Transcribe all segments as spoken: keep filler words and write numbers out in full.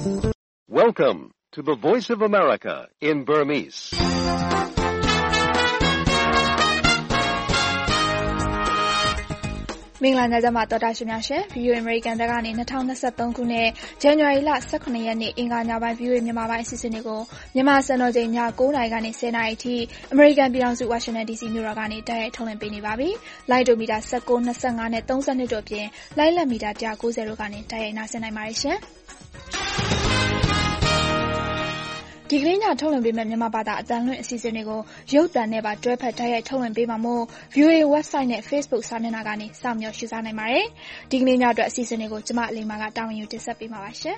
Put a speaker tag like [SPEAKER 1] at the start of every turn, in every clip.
[SPEAKER 1] Welcome to the Voice of America in Burmese.
[SPEAKER 2] မင်္ဂလာညချမ်းပါတော်တာရှင်များရှင် ဗီ အို အေ American တက်ကနေtwenty twenty-threeခုနှစ်ဇန်နဝါရီလeighteenရက်နေ့အင်္ဂါညပိုင်း ဗီ အို အေ မြန်မာပိုင်းအစီအစဉ်တွေကိုမြန်မာစံတော်ချိန်ညnineနာရီကနေtenနာရီအထိ American ပြည်ထောင်စု Washington ဒီ စီ မြို့တော်ကနေတိုက်ရိုက်ထုတ်လွှင့်ပေးနေပါပြီ။လိုင်းဒိုမီတာnineteen, twenty-fiveနဲ့thirty-twoတို့အပြင်လိုင်းလက်မီတာone ninetyတို့ကနေတိုက်ရိုက်နားဆင်နိုင်ပါတယ်ရှင်။ဒီကနေ့ညထုတ်လွှင့်ပေးမယ့်မြန်မာဘာသာအသံလွှင့်အစီအစဉ်တွေကိုရုပ်သံနဲ့ပါတွဲဖက်တိုက်ရိုက်ထုတ်လွှင့်ပေးမှာမို့ ဗီ အို အေ website နဲ့ Facebook စာမျက်နှာကနေစောင့်မျှော်ရှုစားနိုင်ပါတယ်။ဒီကနေ့ညအတွက်အစီအစဉ်တွေကိုကျမအလိမ္မာကတာဝန်ယူတင်ဆက်ပေးမှာပါရှင်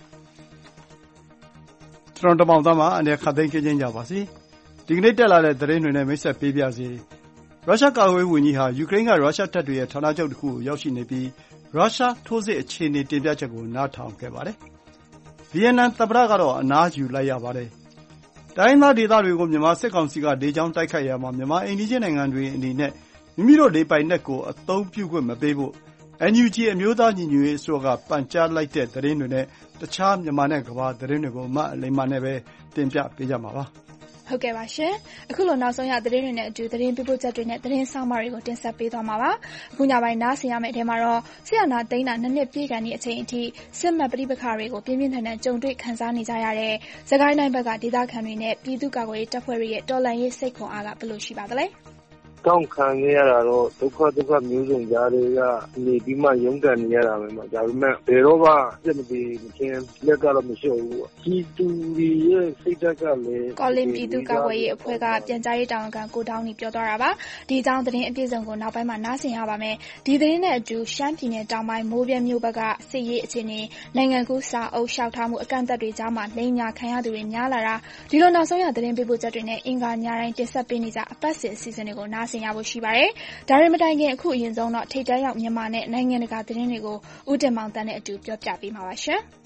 [SPEAKER 3] ။ကျွန်တော်တမောင်သားမှာအနေခတ်သိမ်းကြခြင်းကြပါစီ။ဒီကနေ့တက်လာတဲ့သတင်းတွေနဲ့မိတ်ဆက်ပေးပြစီ။ရုရှားကာကွယ်ရေးဝန်ကြီးဟာယူကရိန်းကရုရှားတပ်တွေရဲ့ဌာနချုပ်တစ်ခုကိုရောက်ရှိနေပြီးရုရှားထိုးစစ်အခြေအနေတင်ပြချက်ကိုနားထောင်ခဲ့ပါတယ်။ဗီယက်နမ်သမ္မတကတော့အနားယူလိုက်ရပါတယ်။တိုင်းရင်းသားဒေသတွေကိုမြန်မာစစ်ကောင်စီကလေကြောင်းတိုက်ခိုက်ရာမှာမြန်မာအိမ်နီးချင်းနိုင်ငံတွေအနေနဲ့မိမိတို့လေပိုင်နက်ကိုအသုံးပြုခွင့်မပေးဖို့ အန် ယူ ဂျီ အမျိုးသားညီညွတ်ရေးအစိုးရကပန်ကြားလိုက်တဲ့သတင်းတွေနဲ့တခြားမြန်မာနဲ့ကမ္ဘာသတင်းတွေကိုမအလိမ္မာနဲ့ပဲတင်ပြပေးကြမှာပါ။
[SPEAKER 2] ဟုတ်ကဲ့ပါရှင်။အခုလိုနောက်ဆုံးရသတင်းတွေနဲ့အတူသတင်းပေးပို့ချက်တွေနဲ့သတင်းဆောင်မတွေကိုတင်ဆက်ပေးသွားမှာပါ။အခုညပိုင်းနားဆင်ရမယ့်အထဲမှာတော့ဆရာနာသိန်းတာနှစ်နှစ်ပြည့်ကန်ဒီအချိန်အထိစစ်မှတ်ပဋိပက္ခတွေကိုပြင်းပြင်းထန်ထန်ကြုံတွေ့ခံစားနေကြရတဲ့စကိုင်းတိုင်းဘက်ကဒေသခံတွေနဲ့ပြည်သူ့ကာကွယ်ရေးတပ်ဖွဲ့တွေရဲ့တော်လှန်ရေးစိတ်ခွန်အားကဘယ်လိုရှိပါသလဲ။
[SPEAKER 4] တောင်းခံရတာတော့ဒုက္ခဒုက္ခမျိုးစုံကြားတွေကနေပြီးမှရုန်းကန်နေရတာပဲမှာဒါပေမဲ့ဘယ်တော့မှစစ်မပြေမချင်းလက်ကတော့မလျှော့ဘူး။ပြည်သူတွေရဲ့စိတ်ဓာတ်ကလည်း
[SPEAKER 2] ကောလင်ပြည်သူ့ကာကွယ်ရေးအဖွဲ့ကပြန်ကြားရေးတာဝန်ခံကိုတောင်းနေပြောသွားတာပါ။ဒီအကြောင်းသတင်းအပြည့်စုံကိုနောက်ပိုင်းမှာနားဆင်ရပါမယ်။ဒီသတင်းနဲ့အတူရှမ်းပြည်နယ်တောင်ပိုင်းမိုးပြဲမြို့ဘက်ကစစ်ရေးအခြေအနေနိုင်ငံကူးစာအုပ်လျှောက်ထားမှုအကန့်အသတ်တွေကြားမှာလိမ်ညာခံရသူတွေများလာတာဒီလိုနောက်ဆုံးရသတင်းပေးပို့ချက်တွေနဲ့အင်္ဂါညတိုင်းတင်ဆက်ပေးနေကြအပတ်စဉ်အစီအစဉ်တွေကိုနားဆင်ရဖို့ရှိပါတယ်။ဒါတွေမတိုင်ခင်အခုအရင်ဆုံးတော့ထိပ်တန်းရောက်မြန်မာနဲ့နိုင်ငံတကာသတင်းတွေကိုဦးတင်မောင်တန်းနဲ့အတူပြောပြပေးမှာပါရှင်။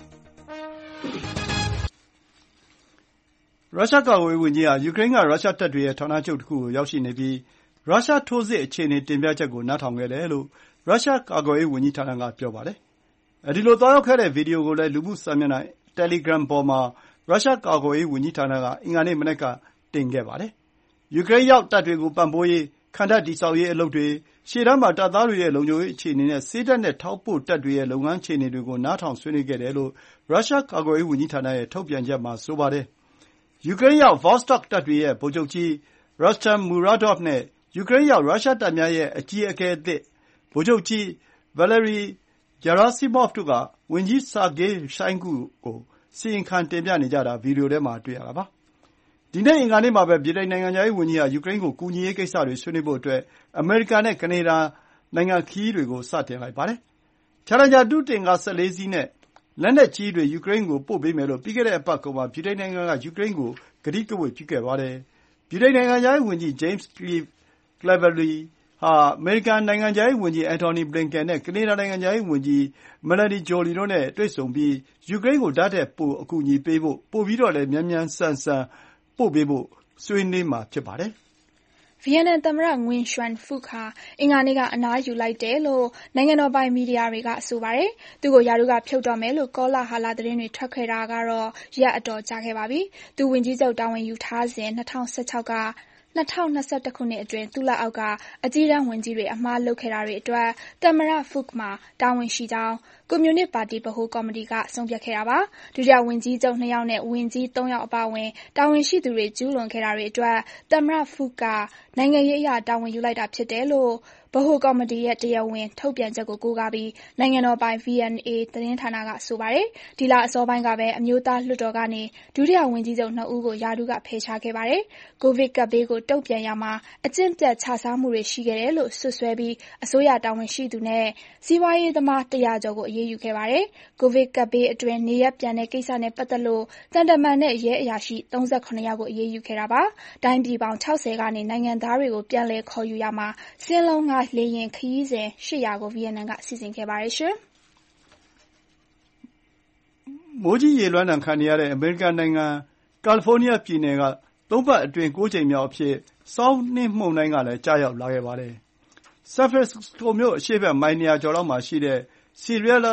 [SPEAKER 3] ရုရှားကာကွယ်ရေးဝန်ကြီးဟာယူကရိန်းကရုရှားတပ်တွေရဲ့ဌာနချုပ်တစ်ခုကိုရောက်ရှိနေပြီးရုရှားထိုးစစ်အခြေအနေတင်ပြချက်ကိုနားထောင်ခဲ့တယ်လို့ရုရှားကာကွယ်ရေးဝန်ကြီးဌာနကပြောပါတယ်။အဲဒီလိုသွားရောက်ခဲ့တဲ့ဗီဒီယိုကိုလည်းလူမှုစာမျက်နှာ Telegram ပေါ်မှာရုရှားကာကွယ်ရေးဝန်ကြီးဌာနကအင်္ဂါနေ့မနက်ကတင်ခဲ့ပါတယ်။ယူကရိန်းရောက်တပ်တွေကိုပံ့ပိုးရေးခံတပ်တည်ဆောက်ရေးအလုပ်တွေရှေ့တန်းမှာတပ်သားတွေရဲ့လုံခြုံရေးအခြေအနေနဲ့ဆေးတပ်နဲ့ထောက်ပို့တပ်တွေရဲ့လုပ်ငန်းအခြေအနေတွေကိုနားထောင်ဆွေးနွေးခဲ့တယ်လို့ရုရှားကာကွယ်ရေးဝန်ကြီးဌာနရဲ့ထုတ်ပြန်ချက်မှာဆိုပါတယ်။ယူကရိန်းရောက် Vostok တပ်တွေရဲ့ဗိုလ်ချုပ်ကြီး Rustem Muradov နဲ့ယူကရိန်းရောက်ရုရှားတပ်များရဲ့အကြီးအကဲအသစ်ဗိုလ်ချုပ်ကြီး Valery Gerasimov တို့ကဝန်ကြီး Sergei Shoigu ကိုစီရင်ခံတင်ပြနေကြတာဗီဒီယိုထဲမှာတွေ့ရတာပါ။ဒီနေ့အင်္ဂါနေ့မှာပဲဗြိတိန်နိုင်ငံခြားရေးဝန်ကြီးဟာယူကရိန်းကိုကူညီရေးကိစ္စတွေဆွေးနွေးဖို့အတွက်အမေရိကန်နဲ့ကနေဒါနိုင်ငံခရီးတွေကိုစတင်လိုက်ပါတယ်။ Challenger ဒုတိယဆယ်လေးစီးနဲ့လက်နက်ကြီးတွေယူကရိန်းကိုပို့ပေးမယ်လို့ပြီးခဲ့တဲ့အပတ်ကုန်မှာဗြိတိန်နိုင်ငံကယူကရိန်းကိုကတိကဝတ်ပြုခဲ့ပါတယ်။ဗြိတိန်နိုင်ငံခြားရေးဝန်ကြီး James Cleverly ဟာအမေရိကန်နိုင်ငံခြားရေးဝန်ကြီး Antony Blinken နဲ့ကနေဒါနိုင်ငံခြားရေးဝန်ကြီး Melanie Joly တို့နဲ့တွေ့ဆုံပြီးယူကရိန်းကိုဒါ့ထက်ပိုအကူအညီပေးဖို့ပိုပြီးတော့လည်းမြန်မြန်ဆန်ဆန်ပို့ပေးဖို့ဆွေးနွေးမှာဖြစ်ပါတယ်
[SPEAKER 2] ။ဗီယက်နမ်သမ္မတငွင်ရွှမ်ဖုခ်ဟာအင်္ဂါနေ့ကအနားယူလိုက်တယ်လို့နိုင်ငံတော်ပိုင်မီဒီယာတွေကဆိုပါတယ်။သူ့ကိုရာထူးကဖြုတ်တော့မယ်လို့ကောလဟာလသတင်းတွေထွက်ခဲ့တာကတော့ရက်အတော်ကြာခဲ့ပါပြီ။သူဝန်ကြီးချုပ်တာဝန်ယူထားစဉ်၂၀၁၆က၂၀၂၁ခုနှစ်အတွင်းသူ့လက်အောက်ကအကြီးတန်းဝန်ကြီးတွေအမှားလုပ်ခဲ့တာတွေအတွက်သမ္မတဖုခ်မှာတာဝန်ရှိကြောင်းကွန်မြူနစ်ပါတီဗဟိုကော်မတီကဆုံးဖြတ်ခဲ့တာပါ။ဒုတိယဝန်ကြီးချုပ်နှစ်ယောက်နဲ့ဝန်ကြီးသုံးယောက်အပါအဝင်တာဝန်ရှိသူတွေကျူးလွန်ခဲ့တာတွေအတွက်သမ္မတဖုခ်ကနိုင်ငံရေးအရတာဝန်ယူလိုက်တာဖြစ်တယ်လို့ဗဟိုကော်မတီရဲ့တရားဝင်ထုတ်ပြန်ချက်ကိုကိုးကားပြီးနိုင်ငံတော်ပိုင် ဗီ အန် အေ သတင်းဌာနကဆိုပါတယ်။ဒီလအစောပိုင်းကပဲအမျိုးသားလွှတ်တော်ကနေဒုတိယဝန်ကြီးချုပ်နှစ်ဦးကိုရာထူးကဖယ်ရှားခဲ့ပါတယ်။ကိုဗစ်ကပ်ဘေးကိုတုံ့ပြန်ရာမှာအကျင့်ပျက်ခြစားမှုတွေရှိခဲ့တယ်လို့စွပ်စွဲပြီးအစိုးရတာဝန်ရှိသူနဲ့စီးပွားရေးသမားတရာကျော်ကိုအရေးယူခဲ့ပါတယ်။ကိုဗစ်ကပ်ဘေးအတွင်းနေရပ်ပြန်တဲ့ကိစ္စနဲ့ပတ်သက်လို့တန်တမန်နဲ့ရဲအရာရှိ၃၇ယောက်ကိုအရေးယူခဲ့တာပါ။တိုင်းပြည်ပေါင်း၆၀ကနေနိုင်ငံသားတွေကိုပြန်လည်ခေါ်ယူရာမှာစင်းလုံးငှားလေယာဉ်ခရီးစဉ်၈၀၀ကိုဗီယက်နမ်ကစီစဉ်ခဲ့ပါတယ်ရှင်
[SPEAKER 3] ။မိုးကြီးရေလွှမ်းဒဏ်ခံနေရတဲ့အမေရိကန်နိုင်ငံကယ်လီဖိုးနီးယားပြည်နယ်ကသုံးပတ်အတွင်းကိုးကြိမ်မြောက်အဖြစ်ဆောင်းနှင်းမုန်တိုင်းကလည်းကျရောက်လာခဲ့ပါတယ်။ San Francisco မြို့အရှေ့ဘက်မိုင်၂၀၀ကျော်လောက်မှာရှိတဲ့ Sierra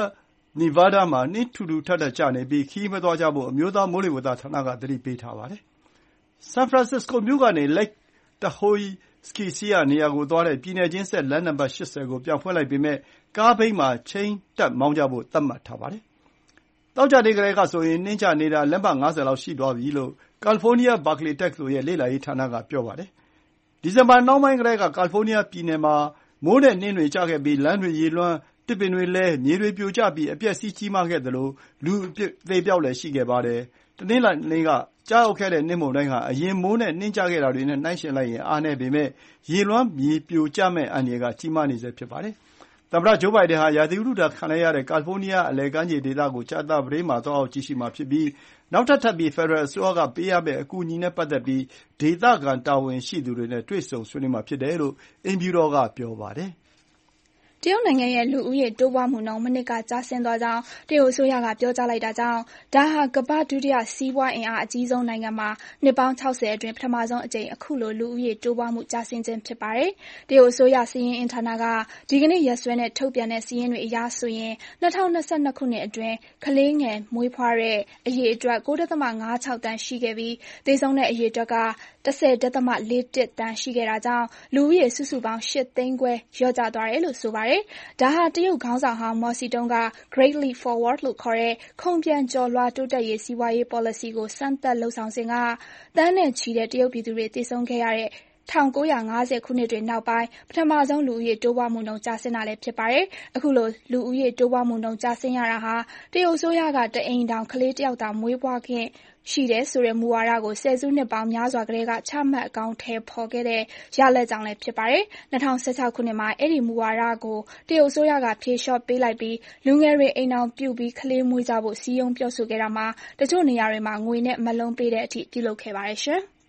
[SPEAKER 3] နီဗားဒါးမှာနှင်းထူထူထပ်ထပ်ကျနေပြီးခရီးမသွားကြဖို့အမျိုးသားမိုးလေဝသဌာနကသတိပေးထားပါတယ်။ ဆန်ဖရန်စစ္စကိုမြို့ကနေ Lake Tahoe စကီစီးရာနေရာကိုသွားတဲ့ပြည်နယ်ချင်းဆက်လမ်းနံပါတ် ၈၀ ကိုပြန်ဖွင့်လိုက်ပေမယ့်ကားဘီးမှာချိန်းတပ်မောင်းကြဖို့သတ်မှတ်ထားပါတယ်။သောကြာနေ့ကတည်းကဆိုရင်နှင်းကျနေတာလက်မငါးဆယ်လောက်ရှိသွားပြီလို့ကယ်လီဖိုးနီးယားဘာကလီတက္ကသိုလ်ရဲ့လေ့လာရေးဌာနကပြောပါတယ်။ဒီဇင်ဘာနှောင်းပိုင်းကတည်းကကယ်လီဖိုးနီးယားပြည်နယ်မှာမိုးနဲ့နှင်းတွေကျခဲ့ပြီးလမ်းတွေရေလွှမ်းတစ်ပင်တွေလဲမြေတွေပြိုကျပြီးအပျက်စီးကြီးမားခဲ့သလိုလူအသေအပျောက်လည်းရှိခဲ့ပါတယ်။တနင်္လာနေ့ကကြားရောက်ခဲ့တဲ့နှင်းမုန်တိုင်းဟာအရင်မိုးနဲ့နှင်းကျခဲ့တာတွေနဲ့နှိုင်းယှဉ်လိုက်ရင်အားနည်းပေမယ့်ရေလွှမ်းမြေပြိုကျမယ့်အန္တရာယ်ကကြီးမားနေဆဲဖြစ်ပါတယ်။သမ္မတဂျိုးဘိုင်ဒန်ဟာရာသီဥတုဒဏ်ခံလိုက်ရတဲ့ကယ်လီဖိုးနီးယားအလယ်ကမ်းခြေဒေသကိုကြာသပတေးမှာသွားရောက်ကြည့်ရှုမှာဖြစ်ပြီးနောက်ထပ်ထပ်ပြီးဖက်ဒရယ်အစိုးရကပေးရမယ့်အကူအညီနဲ့ပတ်သက်ပြီးဒေသခံတာဝန်ရှိသူတွေနဲ့တွေ့ဆုံဆွေးနွေးမှာဖြစ်တယ်လို့အိမ်ဖြူတော်ကပြောပါတယ်။
[SPEAKER 2] တရုတ်နိုင်ငံရဲ့လူဦးရေတိုးပွားမှုနှုန်းမနှစ်ကကျဆင်းသွားကြောင်းတရုတ်အစိုးရကပြောကြားလိုက်တာကြောင့်ဒါဟာကမ္ဘာ့ဒုတိယစီးပွားအင်အားအကြီးဆုံးနိုင်ငံမှာနှစ်ပေါင်း၆၀အတွင်းပထမဆုံးအကြိမ်အခုလိုလူဦးရေတိုးပွားမှုကျဆင်းခြင်းဖြစ်ပါတယ်။တရုတ်အစိုးရစာရင်းအင်ဌာနကဒီကနေ့ရက်စွဲနဲ့ထုတ်ပြန်တဲ့စာရင်းတွေအရဆိုရင်၂၀၂၂ခုနှစ်အတွင်းကလေးငယ်မွေးဖွားတဲ့အရေအတွက် ၉.၅၆ သန်းရှိခဲ့ပြီးသေဆုံးတဲ့အရေအတွက်က၁၀.၄၁ သန်းရှိခဲ့တာကြောင့်လူဦးရေစုစုပေါင်း၈သိန်းခွဲလျော့ကျသွားတယ်လို့ဆိုပါတယ်။ဒါဟာတရုတ်ခေါင်းဆောင်ဟောင်းမော်စီတုန်းက Great Leap Forward လို့ခေါ်တဲ့ခုန်ပျံကျော်လွှားတိုးတက်ရေးစီးပွားရေးပေါ်လစီကိုစမ်းသပ်လုပ်ဆောင်စဉ်ကသန်းနဲ့ချီတဲ့တရုတ်ပြည်သူတွေသေဆုံးခဲ့ရတဲ့၁၉၅၀ခုနှစ်တွေနောက်ပိုင်းပထမဆုံးလူဦးရေတိုးပွားမှုနှုန်းကျဆင်းတာလည်းဖြစ်ပါတယ်။အခုလိုလူဦးရေတိုးပွားမှုနှုန်းကျဆင်းရတာဟာတရုတ်အစိုးရကတအိမ်ထောင်ကလေးတစ်ယောက်သာမွေးဖွားခွင့်ရှိတယ်ဆိုတဲ့မူဝါဒကိုဆယ်စုနှစ်ပေါင်းများစွာကတည်းကချမှတ်အကောင်အထည်ဖော်ခဲ့တဲ့ရလဒ်ကြောင့်လည်းဖြစ်ပါတယ်။၂၀၁၆ခုနှစ်မှာအဲဒီမူဝါဒကိုတရုတ်အစိုးရကဖြေလျှော့ပေးလိုက်ပြီးလူငယ်တွေအိမ်ထောင်ပြုပြီးကလေးမွေးကြဖို့စည်းရုံးပြောဆိုခဲ့တာမှာတချို့နေရာတွေမှာငွေနဲ့မက်လုံးပေးတဲ့အထိပြုလုပ်ခဲ့ပါတယ်ရှင်။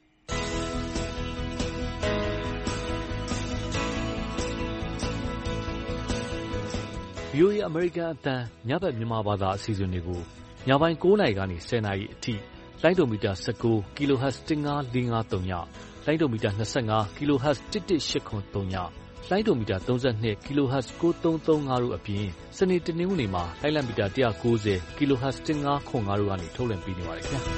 [SPEAKER 5] ဗွီအိုအေ အမေရိကန်အသံညဘက်မြန်မာဘာသာအစီအစဉ်တွေကိုညပိုင်း၉နာရီကနေ၁၀နာရီအထိလိုင်းဒိုမီတာ၁၉ kHz ၁၅၄၅၃ညလိုင်းဒိုမီတာ၂၅ kHz ၁၁၈၇၃ညလိုင်းဒိုမီတာ၃၂ kHz ၉၃၃၅တို့အပြင်စနေတနင်္ဂနွေနေ့မှာလိုင်းလံမီတာ၁၉၀ kHz ၁၅ခွန်၅တို့ကနေထုတ်လွှင့်ပေးနေပါတယ်ခင်ဗျာ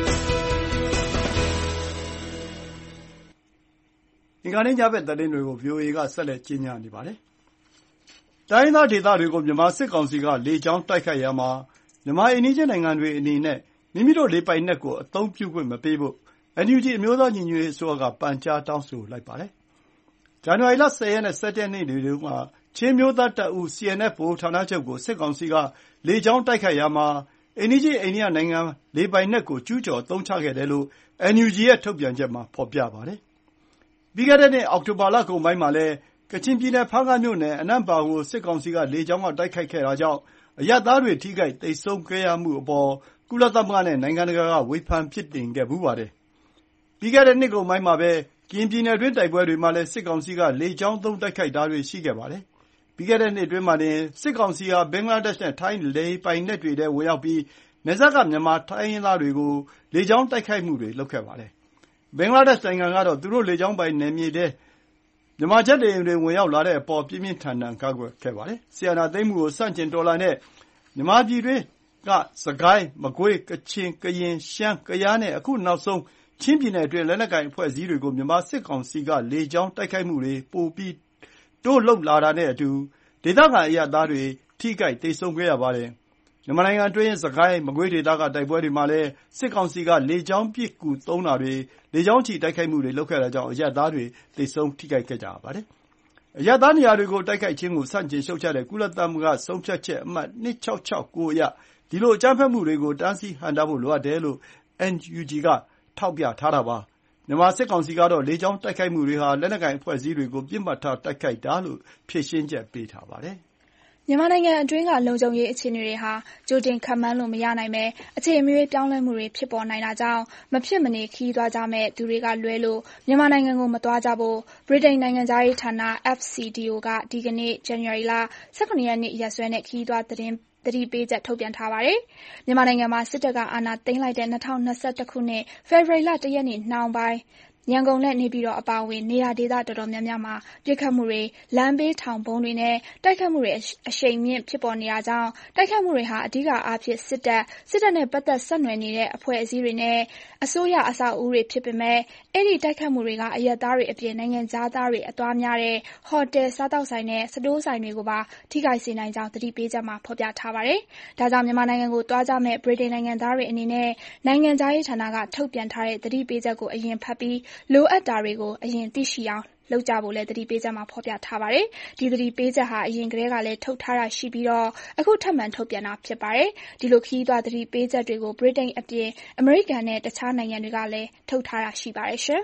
[SPEAKER 3] အင်္ဂါနေ့ညဘက်သတင်းတွေကို ဗွီအိုအေကဆက်လက်ကြီးညာနေပါတယ်။တိုင်းရင်းသားဒေသတွေကိုမြန်မာစစ်ကောင်စီကလေကြောင်းတိုက်ခိုက်ရာမှာမြန်မာအိမ်နီးချင်းနိုင်ငံတွေအနေနဲ့မိမိတို့လေပိုင်နက်ကိုအသုံးပြုခွင့်မပေးဖို့ အန်ယူဂျီ အမျိုးသားညီညွတ်ရေးအစိုးရကပန်ကြားတောင်းဆိုလိုက်ပါတယ်။ဇန်နဝါရီလ၁၀ရက်နဲ့၁၁ရက်နေ့တွေတုန်းကချင်းအမျိုးသားတပ်ဦး စီအန်အက်ဖ် ဗဟိုဌာနချုပ်ကိုစစ်ကောင်စီကလေကြောင်းတိုက်ခိုက်ရာမှာအိမ်နီးချင်းအိန္ဒိယနိုင်ငံလေပိုင်နက်ကိုကျူးကျော်အသုံးချခဲ့တယ်လို့ အန်ယူဂျီ ရဲ့ထုတ်ပြန်ချက်မှာဖော်ပြပါတယ်။ပြီးခဲ့တဲ့နှစ်အောက်တိုဘာလကုန်ပိုင်းမှာလည်းကချင်ပြည်နယ်ဖားကန့်မြို့နယ်အနန့်ပါကိုစစ်ကောင်စီကလေကြောင်းကတိုက်ခိုက်ခဲ့တာကြောင့်အရပ်သားတွေထိခိုက်သေဆုံးခဲ့ရမှုအပေါ်ကုလသမဂ္ဂနဲ့နိုင်ငံတကာကဝေဖန်ပြစ်တင်ခဲ့ဖူးပါတယ်။ပြီးခဲ့တဲ့နှစ်ကုန်ပိုင်းမှာပဲကရင်ပြည်နယ်တွင်းတိုက်ပွဲတွေမှာလည်းစစ်ကောင်စီကလေကြောင်းသုံးတိုက်ခိုက်တာတွေရှိခဲ့ပါတယ်။ပြီးခဲ့တဲ့နှစ်အတွင်းမှာတင်စစ်ကောင်စီဟာဘင်္ဂလားဒေ့ရှ်နဲ့ထိုင်းလေပိုင်နက်တွေထဲဝင်ရောက်ပြီးနယ်စပ်ကမြန်မာတိုင်းရင်းသားတွေကိုလေကြောင်းတိုက်ခိုက်မှုတွေလုပ်ခဲ့ပါတယ်။ဘင်္ဂလားဒေ့ရှ်နိုင်ငံကတော့သူတို့လေကြောင်းပိုင်နယ်မြေထဲမြန်မာဂျက်လေယာဉ်တွေဝင်ရောက်လာတဲ့အပေါ်ပြင်းပြင်းထန်ထန်ကန့်ကွက်ခဲ့ပါတယ်။စစ်အာဏာသိမ်းမှုကိုဆန့်ကျင်တော်လှန်တဲ့မြန်မာပြည်တွင်းကစစ်ကိုင်း၊မကွေး၊ကချင်၊ကရင်၊ရှမ်း၊ကယားနဲ့အခုနောက်ဆုံးချင်းပြည်နယ်အတွင်းလက်နက်ကိုင်အဖွဲ့အစည်းတွေကိုမြန်မာစစ်ကောင်စီကလေကြောင်းတိုက်ခိုက်မှုတွေပိုပြီးတိုးလုပ်လာတာနဲ့အတူဒေသခံအရပ်သားတွေထိခိုက်သေဆုံးခဲ့ရပါတယ်။မြန်မာနိုင်ငံအတွင်းစစ်ကိုင်း၊မကွေးဒေသကတိုက်ပွဲတွေမှာလည်းစစ်ကောင်စီကလေကြောင်းပစ်ကူသုံးတာတွေလေကြောင်းချီတိုက်ခိုက်မှုတွေလုပ်ခဲ့တာကြောင့်အရပ်သားတွေသေဆုံးထိခိုက်ခဲ့ကြပါတယ်။အရပ်သားနေရာတွေကိုတိုက်ခိုက်ခြင်းကိုဆန့်ကျင်ရှုတ်ချတဲ့ကုလသမဂ္ဂဆုံးဖြတ်ချက်အမှတ်၂၆၆၉အရဒီလိုအကြမ်းဖက်မှုတွေကိုတားဆီးဟန့်တားဖို့လိုအပ်တယ်လို့ အန်ယူဂျီ ကထောက်ပြထားတာပါ။မြန်မာစစ်ကောင်စီကတော့လေကြောင်းတိုက်ခိုက်မှုတွေဟာလက်နက်ကိုင်အဖွဲ့အစည်းတွေကိုပစ်မှတ်ထားတိုက်ခိုက်တာလို့ဖြေရှင်းချက်ပေးထားပါတယ်။
[SPEAKER 2] မြန်မာနိုင်ငံအတွင်းကလုံခြုံရေးအခြေအနေတွေဟာကြိုတင်ခန့်မှန်းလို့မရနိုင်ပဲအချိန်မရွေးပြောင်းလဲမှုတွေဖြစ်ပေါ်နိုင်တာကြောင့်မဖြစ်မနေခရီးသွားကြမယ့်သူတွေကလွဲလို့မြန်မာနိုင်ငံကိုမသွားကြဖို့ဗြိတိန်နိုင်ငံသားရေးဌာန အက်ဖ် စီ ဒီ အို ကဒီကနေ့ဇန်နဝါရီလ၁၇ရက်နေ့ရက်စွဲနဲ့ခရီးသွားသတင်းသတိပေးချက်ထုတ်ပြန်ထားပါတယ်။မြန်မာနိုင်ငံမှာစစ်တပ်ကအာဏာသိမ်းလိုက်တဲ့၂၀၂၁ခုနှစ်ဖေဖော်ဝါရီလ၁ရက်နေ့နှောင်းပိုင်းညရန်ကုန်နဲ့နေပြည်တော်အပါအဝင်နေရာဒေသတော်တော်များများမှာပစ်ခတ်မှုတွေလမ်းဘေးထောင်ဗုံးတွေနဲ့တိုက်ခတ်မှုတွေအရှိန်မြင့်ဖြစ်ပေါ်နေတာကြောင့်တိုက်ခတ်မှုတွေဟာအဓိကအားဖြင့်စစ်တပ်စစ်တပ်နဲ့ပတ်သက်ဆက်နွယ်နေတဲ့အဖွဲ့အစည်းတွေနဲ့အစိုးရအဆောက်အဦတွေဖြစ်ပေမဲ့အဲ့ဒီတိုက်ခတ်မှုတွေကအရက်သားတွေအပြင်နိုင်ငံသားသားတွေအသွားများတဲ့ဟိုတယ်စားတောက်ဆိုင်နဲ့စတိုးဆိုင်တွေကိုပါထိခိုက်စေနိုင်ကြောင်းသတိပေးချက်မှာဖော်ပြထားပါတယ်။ဒါကြောင့်မြန်မာနိုင်ငံကိုသွားကြမဲ့ဗြိတိန်နိုင်ငံသားတွေအနေနဲ့နိုင်ငံသားရေးဌာနကထုတ်ပြန်ထားတဲ့သတိပေးချက်ကိုအရင်ဖတ်ပြီးလိုအပ်တာတွေကိုအရင်သိရှိအောင်လုပ်ကြဖို့လည်းသတိပေးချက်မှာဖော်ပြထားပါတယ်။ဒီသတိပေးချက်ဟာအရင်ကတည်းကလည်းထုတ်ထားတာရှိပြီးတော့အခုထပ်မံထုတ်ပြန်တာဖြစ်ပါတယ်။ဒီလိုခရီးသွားသတိပေးချက်တွေကိုဗြိတိန်အပြင်အမေရိကန်နဲ့တခြားနိုင်ငံတွေကလည်းထုတ်ထားတာရှိပါတယ်ရှင်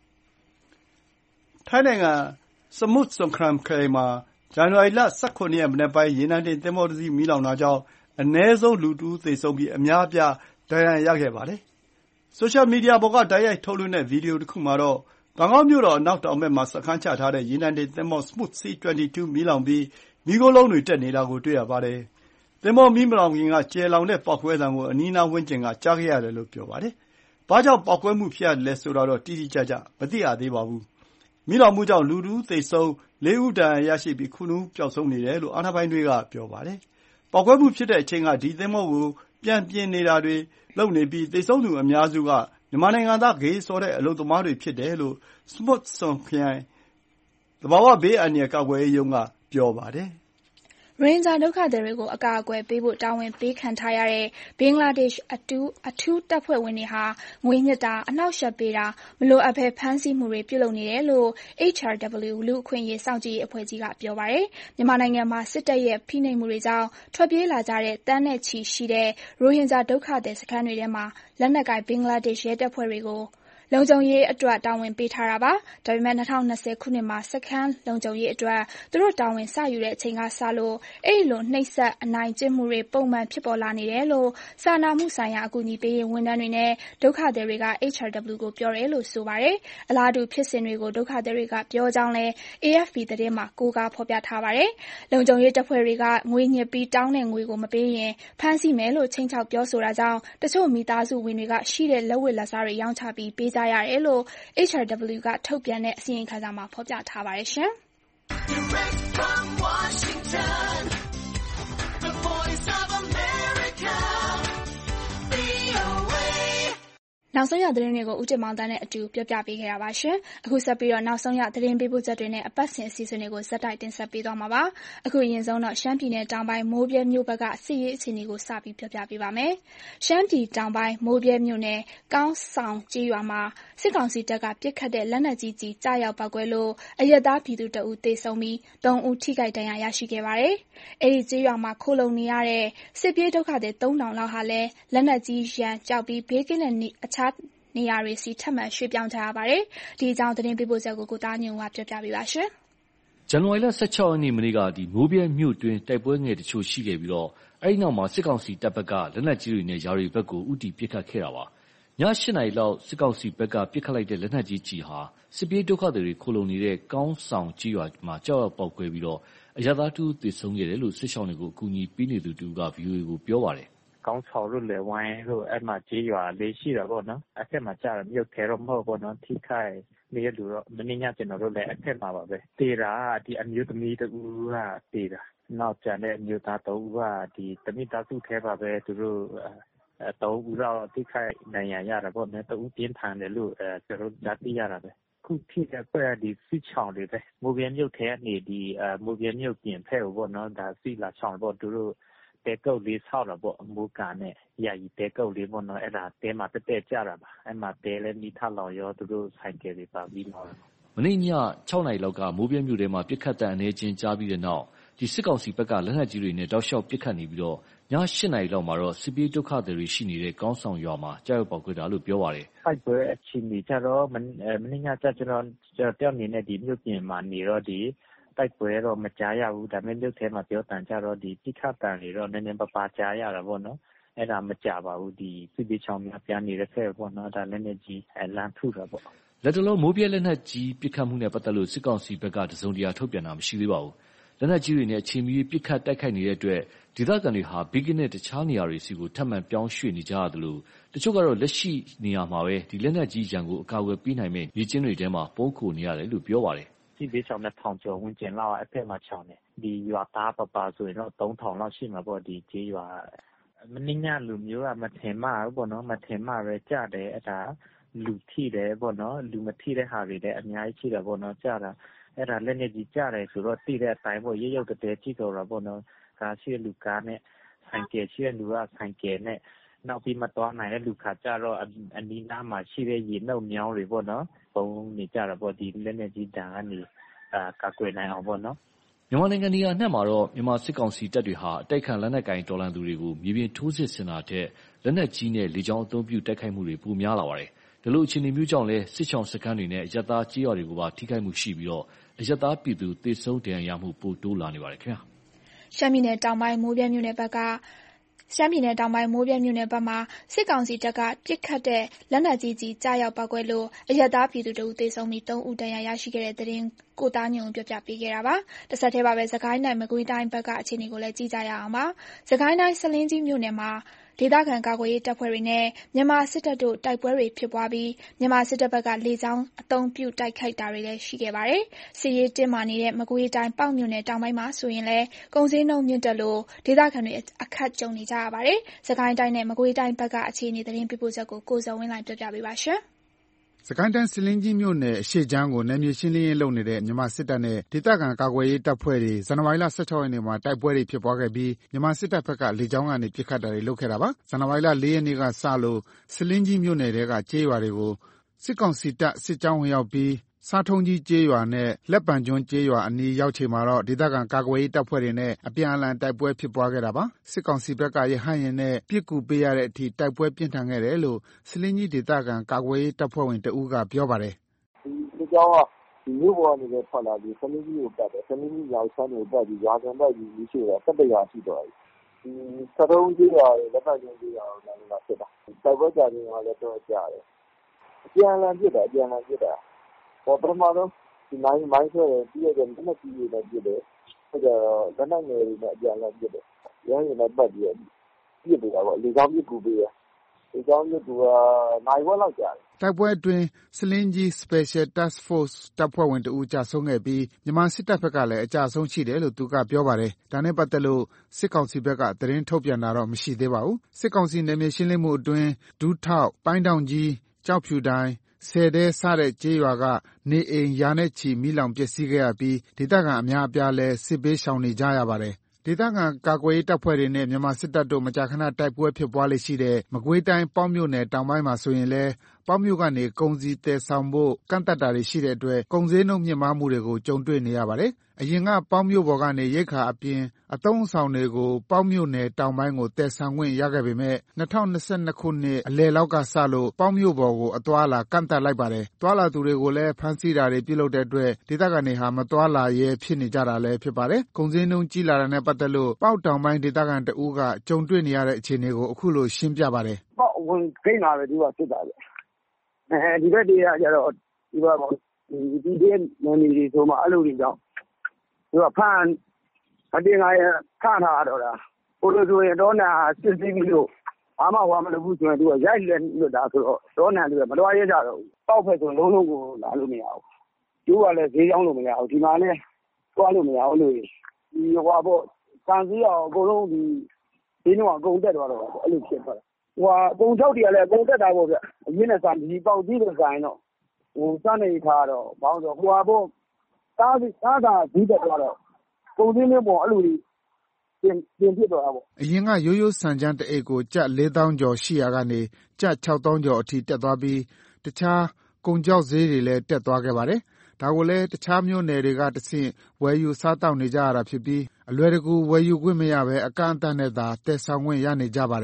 [SPEAKER 3] ။ထိုင်းနိုင်ငံစမုတ်ဆုံခရမ်ခရိုင်မှာဇန်နဝါရီလ၁၇ရက်မနက်ပိုင်းရေနံတင်သင်္ဘောတစ်စီးမီးလောင်တာကြောင့်အနည်းဆုံးလူတဦးသေဆုံးပြီးအများအပြားဒဏ်ရာရခဲ့ပါတယ်။ဆိုရှယ်မီဒီယာပေါ်ကတိုက်ရိုက်ထုတ်လွှင့်တဲ့ဗီဒီယိုတစ်ခုမှာတော့ဘန်ကောက်မြို့တော်အနောက်တောင်ဘက်မှာစခန်းချထားတဲ့ရေနံတင်သင်္ဘော Smooth စီ ၂၂ မီးလောင်ပြီးမီးခိုးလုံးတွေတက်နေတာကိုတွေ့ရပါတယ်။သင်္ဘောမီးမလောင်ခင်ကကျယ်လောင်တဲ့ပေါက်ကွဲသံကိုအနီးအနားဝန်းကျင်ကကြားခဲ့ရတယ်လို့ပြောပါတယ်။ဘာကြောင့်ပေါက်ကွဲမှုဖြစ်ရတယ်ဆိုတာတော့တိတိကျကျမသိရသေးပါဘူး။မီးလောင်မှုကြောင့်လူတစ်ဦးသေဆုံး၊လေးဦးဒဏ်ရာရရှိပြီးခုနှစ်ဦးပျောက်ဆုံးနေတယ်လို့အာဏာပိုင်တွေကပြောပါတယ်။ပေါက်ကွဲမှုဖြစ်တဲ့အချိန်ကဒီသင်္ဘောကိုပြန်ပြင်နေတာတွေလုပ်နေပြီးသေဆုံးသူအများစုကမြန်မာနိုင်ငံသားဂေးစောတဲ့အလုပ်သမားတွေဖြစ်တယ်လို့စမွတ်ဆုံခရိုင်သဘာဝဘေးအန္တရာယ်ကာကွယ်ရေးရုံးကပြောပါတယ်။
[SPEAKER 2] ရိုဟင်ဂျာဒုက္ခသည်တွေကိုအကာအကွယ်ပေးဖို့တာဝန်ပေးခံထားရတဲ့ဘင်္ဂလားဒေ့ရှ်အထူးအထူးတပ်ဖွဲ့ဝင်တွေဟာငွေညှစ်တာ၊အနှောက်အယှက်ပေးတာ၊မလိုအပ်ဘဲဖမ်းဆီးမှုတွေပြုလုပ်နေတယ်လို့ H R W လူ့အခွင့်အရေးစောင့်ကြည့်ရေးအဖွဲ့ကြီးကပြောပါတယ်။မြန်မာနိုင်ငံမှာစစ်တပ်ရဲ့ဖိနှိပ်မှုတွေကြောင့်ထွက်ပြေးလာကြတဲ့သန်းနဲ့ချီရှိတဲ့ရိုဟင်ဂျာဒုက္ခသည်စခန်းတွေထဲမှာလက်နက်ကိုင်ဘင်္ဂလားဒေ့ရှ်ရဲတပ်ဖွဲ့တွေကိုလုံခြုံရေးအတွက်တာဝန်ပေးထားတာပါ။ဒါပေမဲ့၂၀၂၀ခုနှစ်မှာစခန်းလုံခြုံရေးအတွက်သူတို့တာဝန်စယူတဲ့အချိန်ကစလို့အဲ့ဒီလိုနှိပ်စက်အနိုင်ကျင့်မှုတွေပုံမှန်ဖြစ်ပေါ်လာနေတယ်လို့စာနာမှုဆိုင်ရာအကူအညီပေးရေးဝန်ထမ်းတွေနဲ့ဒုက္ခသည်တွေက H R W ကိုပြောတယ်လို့ဆိုပါတယ်။အလားတူဖြစ်စဉ်တွေကိုဒုက္ခသည်တွေကပြောကြောင်းလဲ A F P သတင်းမှာကိုးကားဖော်ပြထားပါတယ်။လုံခြုံရေးတပ်ဖွဲ့တွေကငွေညှစ်ပြီးတောင်းတဲ့ငွေကိုမပေးရင်ဖမ်းဆီးမယ်လို့ချိန်ချောက်ပြောဆိုတာကြောင့်တချို့မိသားစုဝင်တွေကရှိတဲ့လက်ဝတ်လက်စားတွေရောင်းချပြီးပေးကြရတယ်လို့ H R W ကထုတ်ပြန်တဲ့အစီရင်ခံစာမှာဖော်ပြထားပါတယ်ရှင်။နောက်ဆုံးရသတင်းတွေကိုဦးတင်မောင်တန်းနဲ့အတူပြောပြပေးခဲ့တာပါရှင်။အခုဆက်ပြီးတော့နောက်ဆုံးရသတင်းပေးပို့ချက်တွေနဲ့အပတ်စဉ်အစီအစဉ်တွေကိုဇက်တိုက်တင်ဆက်ပေးသွားမှာပါ။အခုအရင်ဆုံးတော့ရှမ်းပြည်နယ်တောင်ပိုင်းမိုးပြဲမြို့ဘက်ကစစ်ရေးအခြေအနေကိုစပြီးပြောပြပေးပါမယ်။ရှမ်းပြည်တောင်ပိုင်းမိုးပြဲမြို့နယ်ကောင်းဆောင်ကျေးရွာမှာစစ်ကောင်စီတပ်ကပစ်ခတ်တဲ့လက်နက်ကြီးကြီးကြားရောက်ပောက်ကွဲလို့အရက်သားပြည်သူတအုပ်သေဆုံးပြီးသုံးဦးထိခိုက်ဒဏ်ရာရရှိခဲ့ပါတယ်။အဲဒီကျေးရွာမှာခိုလုံနေရတဲ့စစ်ပြေးဒုက္ခသည်သုံးထောင်လောက်ဟာလည်းလက်နက်ကြီးရန်ကြောက်ပြီးဘေးကင်းတဲ့အခြားနေရာတွေစီထပ်မံရွှေ့ပြောင်းကြရပါတယ်။ဒီအကြောင်းသတင်းပေးပို့ချက်ကိုကိုသားညွန့်ကပြောပြပေးပါရှင်
[SPEAKER 5] ။ဇန်နဝါရီလ၁၆ရက်နေ့မနေ့ကဒီမိုးပြဲမြို့တွင်တိုက်ပွဲငယ်တချို့ရှိခဲ့ပြီးတော့အဲဒီနောက်မှာစစ်ကောင်စီတပ်ဘက်ကလက်နက်ကြီးတွေနဲ့ယာရီဘက်ကိုဥတီပစ်ခတ်ခဲ့တာပါ။ည၈နာရီလောက်စစ်ကောင်စီဘက်ကပစ်ခတ်လိုက်တဲ့လက်နက်ကြီးကြီးဟာစစ်ပြေးဒုက္ခသည်တွေခိုလုံနေတဲ့ကောင်းဆောင်ကြီးရွာမှာကြောက်ရောက်ပေါက်ကွဲပြီးတော့အရသာတူသေဆုံးခဲ့တယ်လို့စစ်ဆောင်တွေကိုအကူအညီပေးနေသူတူက V O A ကိုပြောပါတယ်
[SPEAKER 6] ။ကောင်းဆောင်လို့လေဝိုင်းလို့အဲ့မှာကြေးရွာလေးရှိတာပေါ့နော်အဲ့ထက်မှာကြာတယ်မြို့ထဲတော့မဟုတ်ပေါ့နော်ထိခိုက်နေလူတော့မင်းညကျွန်တော်တို့လည်းအဲ့ထက်မှာပါပဲတေတာဒီအမျိုးသမီးတူကတေတာနောက်ကျန်တဲ့အမျိုးသားတူကဒီတမိသားစုထဲပါပဲသူတို့အဲတူတော့ထိခိုက်နိုင်ရရတာပေါ့နော်တူပြင်းထန်တယ်လို့အဲကျွန်တော်ကြားသိရတာပဲခုထိတဲ့ပွဲဒီစစ်ချောင်းတွေပဲမိုးပြမြို့ထဲကနေဒီအဲမိုးပြမြို့ပြင်ဖက်ပေါ့နော်ဒါစီလာချောင်းပေါ့သူတို့တဲကုတ်လေးဆောက်တာပေါ့အမိုးကန်နဲ့ယာယီတဲကုတ်လေးပေါ့နော်အဲ့ဒါတဲမှာတက်တက်ကြတာပါအဲ့မှာတဲလဲမိထလောင်ရောသူတို့ဆိုင်ကယ်တွေပါပြီးတော့
[SPEAKER 5] မနေ့ည၆နာရီလောက်ကမိုးပြမြို့ထဲမှာပြစ်ခတ်တဲ့အနေချင်းကြားပြီးတဲ့နောက်ဒီစစ်ကောင်စီဘက်ကလက်နက်ကြီးတွေနဲ့တောက်လျှောက်ပစ်ခတ်နေပြီးတော့ည၈နာရီလောက်မှာတော့စစ်ပြေးဒုက္ခသည်တွေရှိနေတဲ့ကောင်းဆောင်ရွာမှာကြောက်ရွံ့ပေါက်ကွဲတာလို့ပြောပါတယ်
[SPEAKER 6] ။ဖိုက်ပွဲအချင်းကြီးကြတော့မနေ့ညကျကျွန်တော်တယောက်နေနဲ့ဒီမြို့ပြင်မှာနေတော့ဒီတိုက်ပွဲတော့မကြားရဘူးဒါပေမဲ့မြို့ထဲမှာပြောတန်ကြတော့ဒီပြစ်ခတ်တန်တွေတော့နည်းနည်းပါးပါးကြားရတာပေါ့နော်အဲ့ဒါမကြပါဘူးဒီစစ်ပြေးချောင်းများပြန်နေတဲ့ဖက်ပေါ့နော်ဒါလည်းနဲ့ကြီးအလန့်ထုတာပေါ့
[SPEAKER 5] လက်တလုံးမိုးပြဲလက်နက်ကြီးပစ်ခတ်မှုနဲ့ပတ်သက်လို့စစ်ကောင်စီဘက်ကတစုံတရာထုတ်ပြန်တာမရှိသေးပါဘူးလက်နက်ကြီးတွေနဲ့အချိန်မီပစ်ခတ်တိုက်ခိုက်နေတဲ့အတွက်ဒေသခံတွေဟာဘေးကင်းတဲ့တခြားနေရာတွေစီကိုထပ်မံပြောင်းရွှေ့နေကြရသလိုတချို့ကတော့လက်ရှိနေရာမှာပဲဒီလက်နက်ကြီးရန်ကိုအကာအကွယ်ပေးနိုင်မဲ့မြေကျင်းတွေထဲမှာပုန်းခိုနေရတယ်လို့ပြောပါတယ်
[SPEAKER 6] စစ်ဘေးရှောင်တဲ့ထောင်ကျော်ဝင်ကျင်လောက်အဲ့ဖက်မှာချောင်းနေဒီရွာသားပပဆိုရင်တော့သုံးထောင်လောက်ရှိမှာပေါ့ဒီကျေးရွာမင်းညလူမျိုးကမထင်မှဘူးပေါ့နော်မထင်မှပဲကြားတယ်အဲ့ဒါလူထိတယ်ပေါ့နော်လူမထိတဲ့ဟာတွေလည်းအများကြီးရှိတယ်ပေါ့နော်ကြားတာအဲ့ဒါလက်နေကြီးကြားတယ်ဆိုတော့တိတဲ့အတိုင်းပေါ့ရုပ်ရုပ်တည်းကြည့်တော့တာပေါ့နော်ကားရှိလူကားနဲ့ဆိုင်ကယ်ရှိလူကဆိုင်ကယ်နဲ့နောက်ပြီးမတော်နိုင်တဲ့လူခါကြတော့အနီးနားမှာရှိတဲ့ရေနှုတ်မြောင်းတွေပေါ့နော်ပုံနေကြတာပေါ့ဒီလက်နေကြီးတန်ကနေအာကာကွယ်နိုင်အောင်ပေါ့နော်
[SPEAKER 5] မြန်မာနိုင်ငံနေရာအနှံ့မှာတော့မြန်မာစစ်ကောင်စီတပ်တွေဟာအတိုက်ခံလက်နက်ကိုင်တော်လှန်သူတွေကိုမြေပြင်ထိုးစစ်ဆင်တာတဲ့လက်နက်ကြီးနဲ့လေကြောင်းအုံပြုတိုက်ခိုက်မှုတွေပိုများလာပါတယ်။ဒီလိုအခြေအနေမျိုးကြောင့်လဲစစ်ချောင်စခန်းတွေနဲ့ရက်သားကြေးရွာတွေကိုပါထိခိုက်မှုရှိပြီးတော့အရက်သားပြည်သူသေဆုံးဒဏ်ရာရမှုပိုတိုးလာနေပါတယ်ခင်ဗျာ
[SPEAKER 2] ။ရှမ်းပြည်နယ်တောင်ပိုင်းမိုးပြဲမြို့နယ်ဘက်ကရှမ်းပြည်နယ်တောင်ပိုင်းမိုးပြဲမြို့နယ်ဘက်မှာစစ်ကောင်စီတပ်ကပစ်ခတ်တဲ့လက်နက်ကြီးကြီးကြားရောက်ပောက်ကွဲလို့အရက်သားပြည်သူတို့သေဆုံးပြီးသုံးဦးဒဏ်ရာရရှိခဲ့တဲ့တဲ့ရင်ကိုသားညုံပြပြပေးခဲ့တာပါ။တစ်ဆက်တည်းပါပဲစကိုင်းတိုင်းမကွေးတိုင်းဘက်ကအခြေအနေကိုလည်းကြည့်ကြရအောင်ပါ။စကိုင်းတိုင်းစလင်းကြီးမြို့နယ်မှာဒေသခံကာကွယ်ရေးတပ်ဖွဲ့တွေနဲ့မြန်မာစစ်တပ်တို့တိုက်ပွဲတွေဖြစ်ပွားပြီးမြန်မာစစ်တပ်ဘက်ကလေကြောင်းအုံပြုတိုက်ခိုက်တာတွေလည်းရှိခဲ့ပါတယ်။စစ်ရေးတင်းမာနေတဲ့မကွေးတိုင်းပေါက်မြို့နယ်တောင်ပိုင်းမှာဆိုရင်လည်းကုန်စည်နှုန်းမြင့်တက်လို့ဒေသခံတွေအခက်ကြုံနေကြရပါတယ်။စကိုင်းတိုင်းနဲ့မကွေးတိုင်းဘက်ကအခြေအနေသတင်းပြပို့ချက်ကိုကိုဇော်ဝင်းလှိုင်ပြောပြပေးပါရှင်
[SPEAKER 7] ။စကိုင်းတိုင်းစလင်းကြီးမြို့နယ်အရှေ့ချမ်းကိုနယ်မြေရှင်းလင်းရေးလုပ်နေတဲ့မြန်မာစစ်တပ်နဲ့ဒေသခံကာကွယ်ရေးတပ်ဖွဲ့တွေဇန်နဝါရီလ၁၆ရက်နေ့မှာတိုက်ပွဲတွေဖြစ်ပွားခဲ့ပြီးမြန်မာစစ်တပ်ဘက်ကလေကြောင်းကနေပစ်ခတ်တာတွေလုပ်ခဲ့တာပါ။ဇန်နဝါရီလ၄ရက်နေ့ကစလို့စလင်းကြီးမြို့နယ်ထဲကကျေးရွာတွေကိုစစ်ကောင်စီတပ်စစ်ကြောင်းဝင်ရောက်ပြီးစားထုံးကြီးကျေးရွာနဲ့လက်ပံကျွန်းကျေးရွာအနီးရောက်ချိန်မှာတော့ဒေသခံကာကွယ်ရေးတပ်ဖွဲ့တွေနဲ့အပြန်အလှန်တိုက်ပွဲဖြစ်ပွားခဲ့တာပါ။စစ်ကောင်စီဘက်ကရဟတ်ယာဉ်နဲ့ပစ်ကူပေးရတဲ့အထိတိုက်ပွဲပြင်းထန်ခဲ့တယ်လို့စလင်းကြီးဒေသခံကာကွယ်ရေးတပ်ဖွဲ့ဝင်တဦးကပြောပါတယ်
[SPEAKER 4] ။ဒီစစ်ကြောင်းကဒီမြို့ပေါ်ကနေထွက်လာပြီးစလင်းကြီးကိုပတ်တယ်။စလင်းကြီးရောက်ချမ်းကိုပတ်ပြီးရွာကန်ပတ်ပြီးပြီးရှိတော့၁၁ရွာရှိတော့ဒီစားထုံးကြီးရွာနဲ့လက်ပံကျွန်းကျေးရွာကိုလာလာဖြစ်တာ။တိုက်ပွဲကြာခြင်းကလည်းတော့ကြာတယ်။အပြန်အလှန်ဖြစ်တာအပြန်အလှန်ဖြစ်တာဟောပထမဆုံးဒီမိုင်းမိုင်းဆွဲတယ်ပြီးရတဲ့လက်နက်ကြီးတွေနဲ့ပြစ်တယ်အဲဒါလက်နက်ငယ်တွေနဲ့အပြန်အလှန်ပြစ်တယ်ရဟန်းရင်နဲ့ပတ်ပြီးပြစ်နေတာပေါ့လေကြောင်းပြစ်ကူပေးရလေကြောင်းပြစ်ကူကနိုင်ဝက်လောက်ကြာတယ်
[SPEAKER 7] တိုက်ပွဲအတွင်းစလင်းကြီး Special Task Force တပ်ဖွဲ့ဝင်တဦးကြာဆုံးခဲ့ပြီးမြန်မာစစ်တပ်ဘက်ကလည်းအကြဆုံးရှိတယ်လို့သူကပြောပါတယ်ဒါနဲ့ပတ်သက်လို့စစ်ကောင်စီဘက်ကသတင်းထုတ်ပြန်တာတော့မရှိသေးပါဘူးစစ်ကောင်စီနယ်မြေရှင်းလင်းမှုအတွင်းဒူးထောက်ပိုင်းတောင်ကြီးကြောက်ဖြူတိုင်းဆယ်တဲစတဲ့ကျေးရွာကနေအိမ်ရာနဲ့ချီမိလောင်ပျက်စီးခဲ့ရပြီးဒေသခံအများအပြားလဲစစ်ဘေးရှောင်နေကြရပါတယ်ဒေသခံကာကွယ်ရေးတပ်ဖွဲ့တွေနဲ့မြန်မာစစ်တပ်တို့မကြာခဏတိုက်ပွဲဖြစ်ပွားလေရှိတဲ့မကွေးတိုင်းပေါက်မြို့နယ်တောင်ပိုင်းမှာဆိုရင်လဲပေါက်မြို့ကနေကုန်စည်တည်ဆောင်ဖို့ကန့်သက်တာတွေရှိတဲ့အတွက်ကုန်စည်နှုန်းမြင့်မားမှုတွေကိုကြုံတွေ့နေရပါတယ်အရင်ကပေါက်မြို့ပေါ်ကနေရိတ်ခါအပြင်အသုံးအဆောင်တွေကိုပေါက်မြို့နယ်တောင်ပိုင်းကိုတည်ဆောင်ခွင့်ရခဲ့ပေမဲ့၂၀၂၂ခုနှစ်အလယ်လောက်ကစလို့ပေါက်မြို့ပေါ်ကိုအသွာလာကန့်သက်လိုက်ပါတယ်။သွာလာသူတွေကိုလည်းဖမ်းဆီးတာတွေပြုလုပ်တဲ့အတွက်ဒေသခံတွေဟာမသွာလာရဲဖြစ်နေကြတာလည်းဖြစ်ပါတယ်။ကုန်စည်နှုန်းကြီးလာတာနဲ့ပတ်သက်လို့ပေါက်တောင်ပိုင်းဒေသခံတဦးကကြုံတွေ့နေရတဲ့အခြေအနေကိုအခုလိုရှင်းပြပါတယ်
[SPEAKER 4] ။ပေါက်ဝင်ဂိတ်လာပဲဒီကစစ်တာလေ။အဲဒီဘက်တွေကကျတော့ဒီဘက်ဒီဒီဒီနယ်မြေတွေဆိုမှအဲ့လိုတွေကြောင့်သူကဖမ်းမတင်လာရင်ခန့်ထားတော့တာဟိုလိုဆိုရင်တော့နာစစ်စစ်ပြီးလို့ဘာမှဟောမလုပ်ဘူးဆိုရင်သူကရိုက်လက်လွတ်တာဆိုတော့တော့နာသူကမတော်ရကြတော့ဘူးပေါက်ဖက်ဆိုလုံးလုံးကိုလာလို့မရဘူးကျိုးကလည်းဈေးကြောင်းလို့မရဘူးဒီမှာလည်းသွားလို့မရဘူးလို့ဒီဟွာပေါ့တန်စီအောင်အကုန်လုံးဒီဈေးနှုန်းအကုန်တက်သွားတော့အဲ့လိုဖြစ်သွားတာဟွာအကုန်၆တည်းကလည်းအကုန်တက်တာပေါ့ဗျအရင်နဲ့ဆိုင်ဒီပေါက်ကြီးလို့ဆိုင်တော့ဟိုစနေထားတော့ဘောင်းဆိုဟွာပေါ့သားသားတာကြီးတက်သွားတော့ကုန်စည်နှုန်းပေါ်အဲ့လိုပြင်ပြင်ဖြစ်သွားတာပေါ့
[SPEAKER 7] အရင်ကရိုးရိုးစံချမ်းတအိတ်ကိုကျပ်လေးသောင်းကျော်ရှိရာကနေကျပ်ခြောက်သောင်းကျော်အထိတက်သွားပြီးတခြားကုန်ကြောက်ဈေးတွေလည်းတက်သွားခဲ့ပါတယ်ဒါကိုလည်းတခြားမြို့နယ်တွေကတဆင့်ဝယ်ယူစားတောက်နေကြရတာဖြစ်ပြီးအလွယ်တကူဝယ်ယူခွင့်မရဘဲအကန့်အသတ်နဲ့သာတည်ဆောင်ခွင့်ရနေကြပါတယ်ဒါ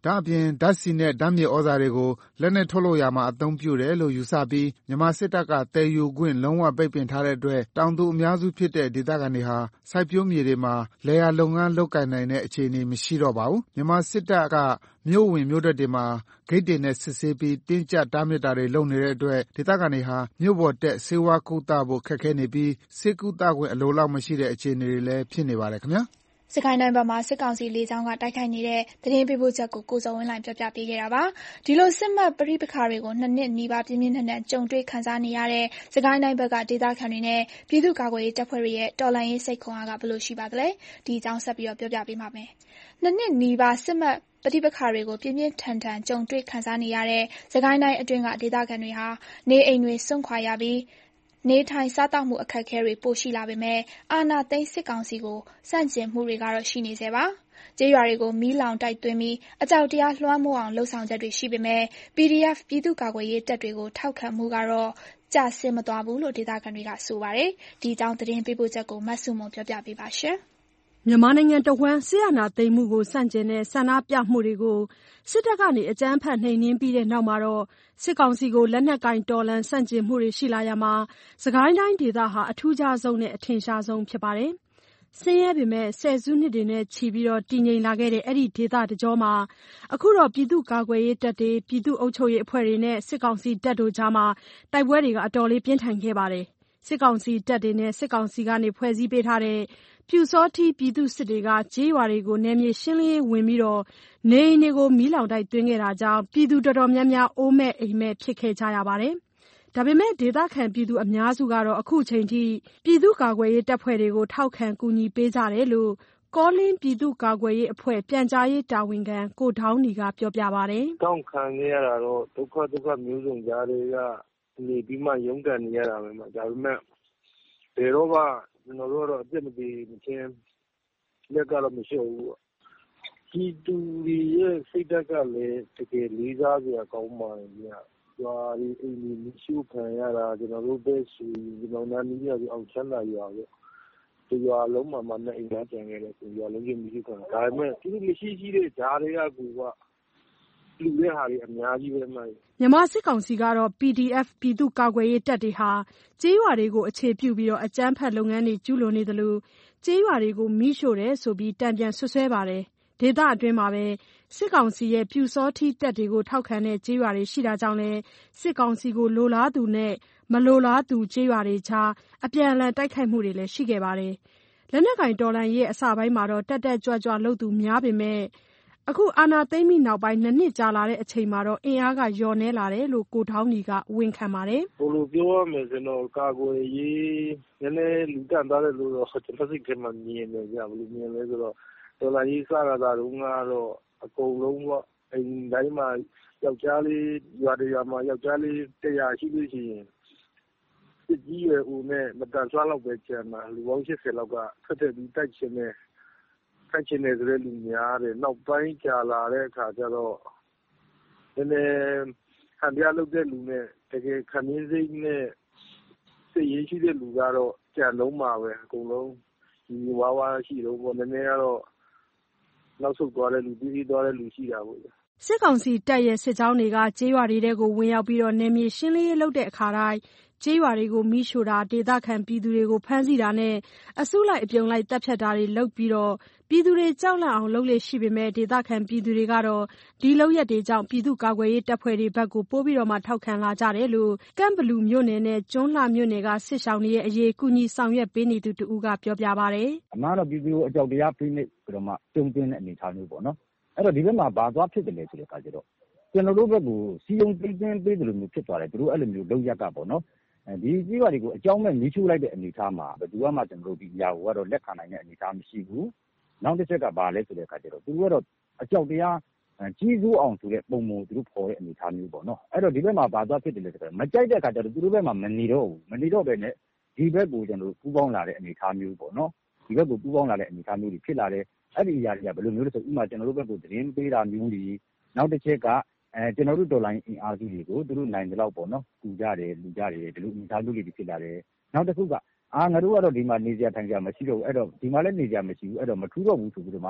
[SPEAKER 7] ဒါ့အပြင်ဓာတ်ဆီနဲ့ဓာတ်မြေဩဇာတွေကိုလက်နက်ထုတ်လုပ်ရာမှာအသုံးပြုတယ်လို့ယူဆပြီးမြန်မာစစ်တပ်ကသယ်ယူခွင့်လုံးဝပိတ်ပင်ထားတဲ့အတွက်တောင်သူအများစုဖြစ်တဲ့ဒေသခံတွေဟာစိုက်ပျိုးမြေတွေမှာလယ်ယာလုပ်ငန်းလုပ်ကိုင်နိုင်တဲ့အခြေအနေမရှိတော့ပါဘူး။မြန်မာစစ်တပ်ကမြို့ဝင်မြို့ထွက်တွေမှာဂိတ်တွေနဲ့စစ်ဆေးပြီးတင်းကျပ်တားမြစ်တာတွေလုပ်နေတဲ့အတွက်ဒေသခံတွေဟာမြို့ပေါ်တက်ဆေးဝါးကုသဖို့ခက်ခဲနေပြီးဆေးကုသခွင့်အလိုလောက်မရှိတဲ့အခြေအနေတွေလည်းဖြစ်နေပါတယ်ခင်ဗျာ။
[SPEAKER 2] စစ်ကိုင်းတိုင်းဘက်မှာစစ်ကောင်စီလေကြောင်းကတိုက်ခိုက်နေတဲ့သတင်းပေးပို့ချက်ကိုကိုစောဝင်းလှိုင်ပြောပြပေးခဲ့တာပါ။ဒီလိုစစ်မှတ်ပဋိပက္ခတွေကိုနှစ်နှစ်နီးပါးပြင်းပြင်းထန်ထန်ကြုံတွေ့ခံစားနေရတဲ့စစ်ကိုင်းတိုင်းဘက်ကဒေသခံတွေနဲ့ပြည်သူ့ကာကွယ်ရေးတပ်ဖွဲ့တွေရဲ့တော်လှန်ရေးစိတ်ခွန်အားကဘယ်လိုရှိပါသလဲ။ဒီအကြောင်းဆက်ပြီးပြောပြပေးပါမယ်။နှစ်နှစ်နီးပါးစစ်မှတ်ပဋိပက္ခတွေကိုပြင်းပြင်းထန်ထန်ကြုံတွေ့ခံစားနေရတဲ့စစ်ကိုင်းတိုင်းအတွင်းကဒေသခံတွေဟာနေအိမ်တွေစွန့်ခွာရပြီးနေထိုင်စားသောက်မှုအခက်အခဲတွေပိုရှိလာပေမဲ့အာဏာသိမ်းစစ်ကောင်စီကိုစန့်ကျင်မှုတွေကတော့ရှိနေသေးပါ။ကျေးရွာတွေကိုမီးလောင်တိုက်သွင်းပြီးအကြောက်တရားလွှမ်းမိုးအောင်လှုံ့ဆော်ချက်တွေရှိပေမဲ့ ပီဒီအက်ဖ် ပြည်သူ့ကာကွယ်ရေးတပ်တွေကိုထောက်ခံမှုကတော့ကျဆင်းမသွားဘူးလို့ဒေသခံတွေကဆိုပါတယ်။ဒီအကြောင်းသတင်းပေးပို့ချက်ကိုမဆုမွန်ပြောပြပေးပါရှင်
[SPEAKER 8] ။မြန်မာနိုင်ငံတဝန်းစစ်အာဏာသိမ်းမှုကိုဆန့်ကျင်တဲ့ဆန္ဒပြမှုတွေကိုစစ်တပ်ကအကြမ်းဖက်နှိမ်နင်းပြီးတဲ့နောက်မှာစစ်ကောင်စီကိုလက်နက်ကိုင်တော်လှန်ဆန့်ကျင်မှုတွေရှိလာရာမှာစစ်ကိုင်းတိုင်းဒေသဟာအထူးခြားဆုံးနဲ့အထင်ရှားဆုံးဖြစ်ပါတယ်။ဆင်းရဲပေမဲ့ဆယ်စုနှစ်တွေနဲ့ချီပြီးတည်ငြိမ်လာခဲ့တဲ့အဲ့ဒီဒေသတကြောမှာအခုတော့ပြည်သူ့ကာကွယ်ရေးတပ်တွေပြည်သူ့အုပ်ချုပ်ရေးအဖွဲ့တွေနဲ့စစ်ကောင်စီတပ်တို့ကြားမှာတိုက်ပွဲတွေကအတော်လေးပြင်းထန်ခဲ့ပါတယ်။စစ်ကောင်စီတပ်တွေနဲ့စစ်ကောင်စီကနေဖွဲ့စည်းပေးထားတဲ့ပျူစောထီးပြည်သူ့စစ်တွေကကျေးရွာတွေကိုနယ်မြေရှင်းလင်းရေးဝင်ပြီးနေအိမ်တွေကိုမီးလောင်တိုက်သွင်းခဲ့တာကြောင့်ပြည်သူတော်တော်များများအိုးမဲ့အိမ်မဲ့ဖြစ်ခဲ့ကြရပါတယ်။ဒါပေမဲ့ဒေသခံပြည်သူအများစုကတော့အခုချိန်ထိပြည်သူ့ကာကွယ်ရေးတပ်ဖွဲ့တွေကိုထောက်ခံကူညီပေးကြတယ်လို့ကောလင်းပြည်သူ့ကာကွယ်ရေးအဖွဲ့ပြန်ကြားရေးတာဝန်ခံကိုဒေါင်းနီကပြောပြပါတယ်
[SPEAKER 4] ။တောင်းခံရတာတော့ဒုက္ခဒုက္ခမျိုးစုံကြားတွေကနေပြီးမှရုန်းကန်နေရတာပဲမှာဒါပေမဲ့ဘယ်တော့မှကျွန်တော်တို့ကတော့အပြစ်မပေးမချင်းလက်ကတော့မလျှော့ဘူးပေါ့ဒီတူတွေရဲ့စိတ်ဓာတ်ကလည်းတကယ်လေးစားစရာကောင်းပါတယ်ဗျာရွာဒီအိမ်ကြီးမရှိခံရတာကျွန်တော်တို့ပဲဆိုကျွန်တော်နားနီးရအောင်ချမ်းသာရွာပေါ့ဒီရွာလုံးမှာမနဲ့အိမ်သားကြံခဲ့တယ်ဆိုရွာလုံးကြီးမရှိခံဒါပေမဲ့သူမရှိရှိတဲ့ဓာတ်တွေကကူကလူတွေဟာတွေအများကြီးပဲမှ
[SPEAKER 8] မြန်မာစစ်ကောင်စီကတော့ ပီဒီအက်ဖ် ပြည်သူ့ကာကွယ်ရေးတပ်တွေဟာကျေးရွာတွေကိုအခြေပြုပြီးအကြမ်းဖက်လုပ်ငန်းတွေကျူးလွန်နေတယ်လို့ကျေးရွာတွေကိုမိရှို့တယ်ဆိုပြီးတံပြန်ဆွဆွဲပါတယ်ဒေသအတွင်းမှာပဲစစ်ကောင်စီရဲ့ပျူစောထီးတပ်တွေကိုထောက်ခံတဲ့ကျေးရွာတွေရှိတာကြောင့်လဲစစ်ကောင်စီကိုလိုလားသူနဲ့မလိုလားသူကျေးရွာတွေကြားအပြန်အလှန်တိုက်ခိုက်မှုတွေလည်းရှိခဲ့ပါတယ်လက်နက်ကင်တော်လှန်ရေးအစပိုင်းမှာတော့တက်တက်ကြွကြွလုပ်သူများပေမဲ့အခုအာဏာသိမ်းပြီးနောက်ပိုင်းနှစ်နှစ်ကြာလာတဲ့အချိန်မှာတော့အင်အားကလျော့နည်းလာတယ်လို့ကိုထောင်းနီကဝန်ခံပါတယ်
[SPEAKER 4] ဘယ်လိုပြောရမလဲကျွန်တော်ကာကွယ်ရေးနည်းနည်းလူတန်သားတယ်လို့တော့ကျွန်တော်စိတ်ထဲမှာမြင်နေကြဘယ်လိုမြင်လဲဆိုတော့တော်လာရေးစကားတာတော့ကတော့အကုန်လုံးပေါ့အိမ်တိုင်းမှာယောက်ျားလေးရွာတွေရွာမှာယောက်ျားလေးတရားရှိလို့ရှိရင်စစ်ကြီးရဲ့ဦးနဲ့မတန်ဆွမ်းလောက်ပဲကျန်မှာလူပေါင်းရှစ်ဆယ်လောက်ကဖက်တဲ့ပြီးတိုက်ချင်တယ်ခိုက်ချင်တယ်ဆိုတဲ့လူများတယ်နောက်ပိုင်းကြာလာတဲ့အခါကျတော့နည်းနည်းခံပြလုပ်တဲ့လူနဲ့တကယ်ခံရင်းစိတ်နဲ့စိတ်ရင်းရှိတဲ့လူကတော့ကြံလုံးမှာပဲအကုန်လုံးဒီဝါဝါရှိတော့ဘောနည်းနည်းကတော့နောက်ဆုတ်သွားတဲ့လူပြီးပြီးသွားတဲ့လူရှိတာပေါ့
[SPEAKER 8] စစ်ကောင်စီတပ်ရဲ့စစ်ကြောင်းတွေကကျေးရွာတွေကိုဝင်ရောက်ပြီးနယ်မြေရှင်းလင်းရေးလုပ်တဲ့အခါတိုင်းကျေးရွာတွေကိုမိရှို့တာဒေသခံပြည်သူတွေကိုဖမ်းဆီးတာနဲ့အစုလိုက်အပြုံလိုက်တပ်ဖြတ်တာတွေလုပ်ပြီးပြည်သူတွေကြောက်လန့်အောင်လုပ်လေ့ရှိပေမဲ့ဒေသခံပြည်သူတွေကတော့ဒီလုပ်ရက်တွေကြောင့်ပြည်သူ့ကာကွယ်ရေးတပ်ဖွဲ့တွေဘက်ကိုပိုပြီးထောက်ခံလာကြတယ်လို့ကန့်ဘလူမြို့နယ်နဲ့ကျွန်းလှမြို့နယ်ကစစ်ရှောင်တွေရဲ့အရေးကူညီဆောင်ရွက်ပေးနေသူတဦးကပြောပြပါတယ်
[SPEAKER 9] အမှားတော့ပြည်သူအကြောက်တရားဖိနှိပ်ပြီးတော့မှတုံ့တင်တဲ့အနေအထားမျိုးပေါ့နော်အဲ့တော့ဒီဘက်မှာဘာသွားဖြစ်တယ်လဲဆိုတဲ့အခါကျတော့ကျွန်တော်တို့ဘက်ကိုစီယုံသိမ်းသိမ်းပေးတယ်လို့မျိုးဖြစ်သွားတယ်သူတို့အဲ့လိုမျိုးလုပ်ရက်ကပေါ့နော်ဒီကြီးပါတွေကိုအကြောင်းမဲ့မီးချိုးလိုက်တဲ့အနေအထားမှာဘယ်သူမှကျွန်တော်တို့ဒီຢာကိုကတော့လက်ခံနိုင်တဲ့အနေအထားမရှိဘူးနောက်တစ်ချက်ကဘာလဲဆိုတဲ့အခါကျတော့သူတို့ကတော့အကြောက်တရားကြီးစိုးအောင်ဆိုတဲ့ပုံမူသူတို့ဖော်တဲ့အနေအထားမျိုးပေါ့နော်အဲ့တော့ဒီဘက်မှာဘာသွားဖြစ်တယ်လဲဆိုတော့မကြိုက်တဲ့အခါကျတော့သူတို့ဘက်မှာမနေတော့ဘူးမနေတော့ပဲနဲ့ဒီဘက်ကိုကျွန်တော်တို့ပူးပေါင်းလာတဲ့အနေအထားမျိုးပေါ့နော်ဒီဘက်ကိုပူးပေါင်းလာတဲ့အနေအထားမျိုးတွေဖြစ်လာတယ်အဲ့ဒီအရာတွေကဘယ်လိုမျိုးလဲဆိုဥပမာကျွန်တော်တို့ဘက်ကိုသတင်းပေးတာမျိုးတွေနောက်တစ်ချက်ကအဲကျွန်တော်တို့ဒေါ်လာအင်အားစုတွေကိုသူတို့နိုင်တယ်လို့ပေါ့နော်ကူကြတယ်လူကြတယ်ဒီလိုအနေအထားမျိုးတွေဖြစ်လာတယ်နောက်တစ်ခုကအာငါတို့ကတော့ဒီမှာနေကြထိုင်ကြမရှိတော့ဘူးအဲ့တော့ဒီမှာလည်းနေကြမရှိဘူးအဲ့တော့မထူးတော့ဘူးဆိုပြီးတော့မှ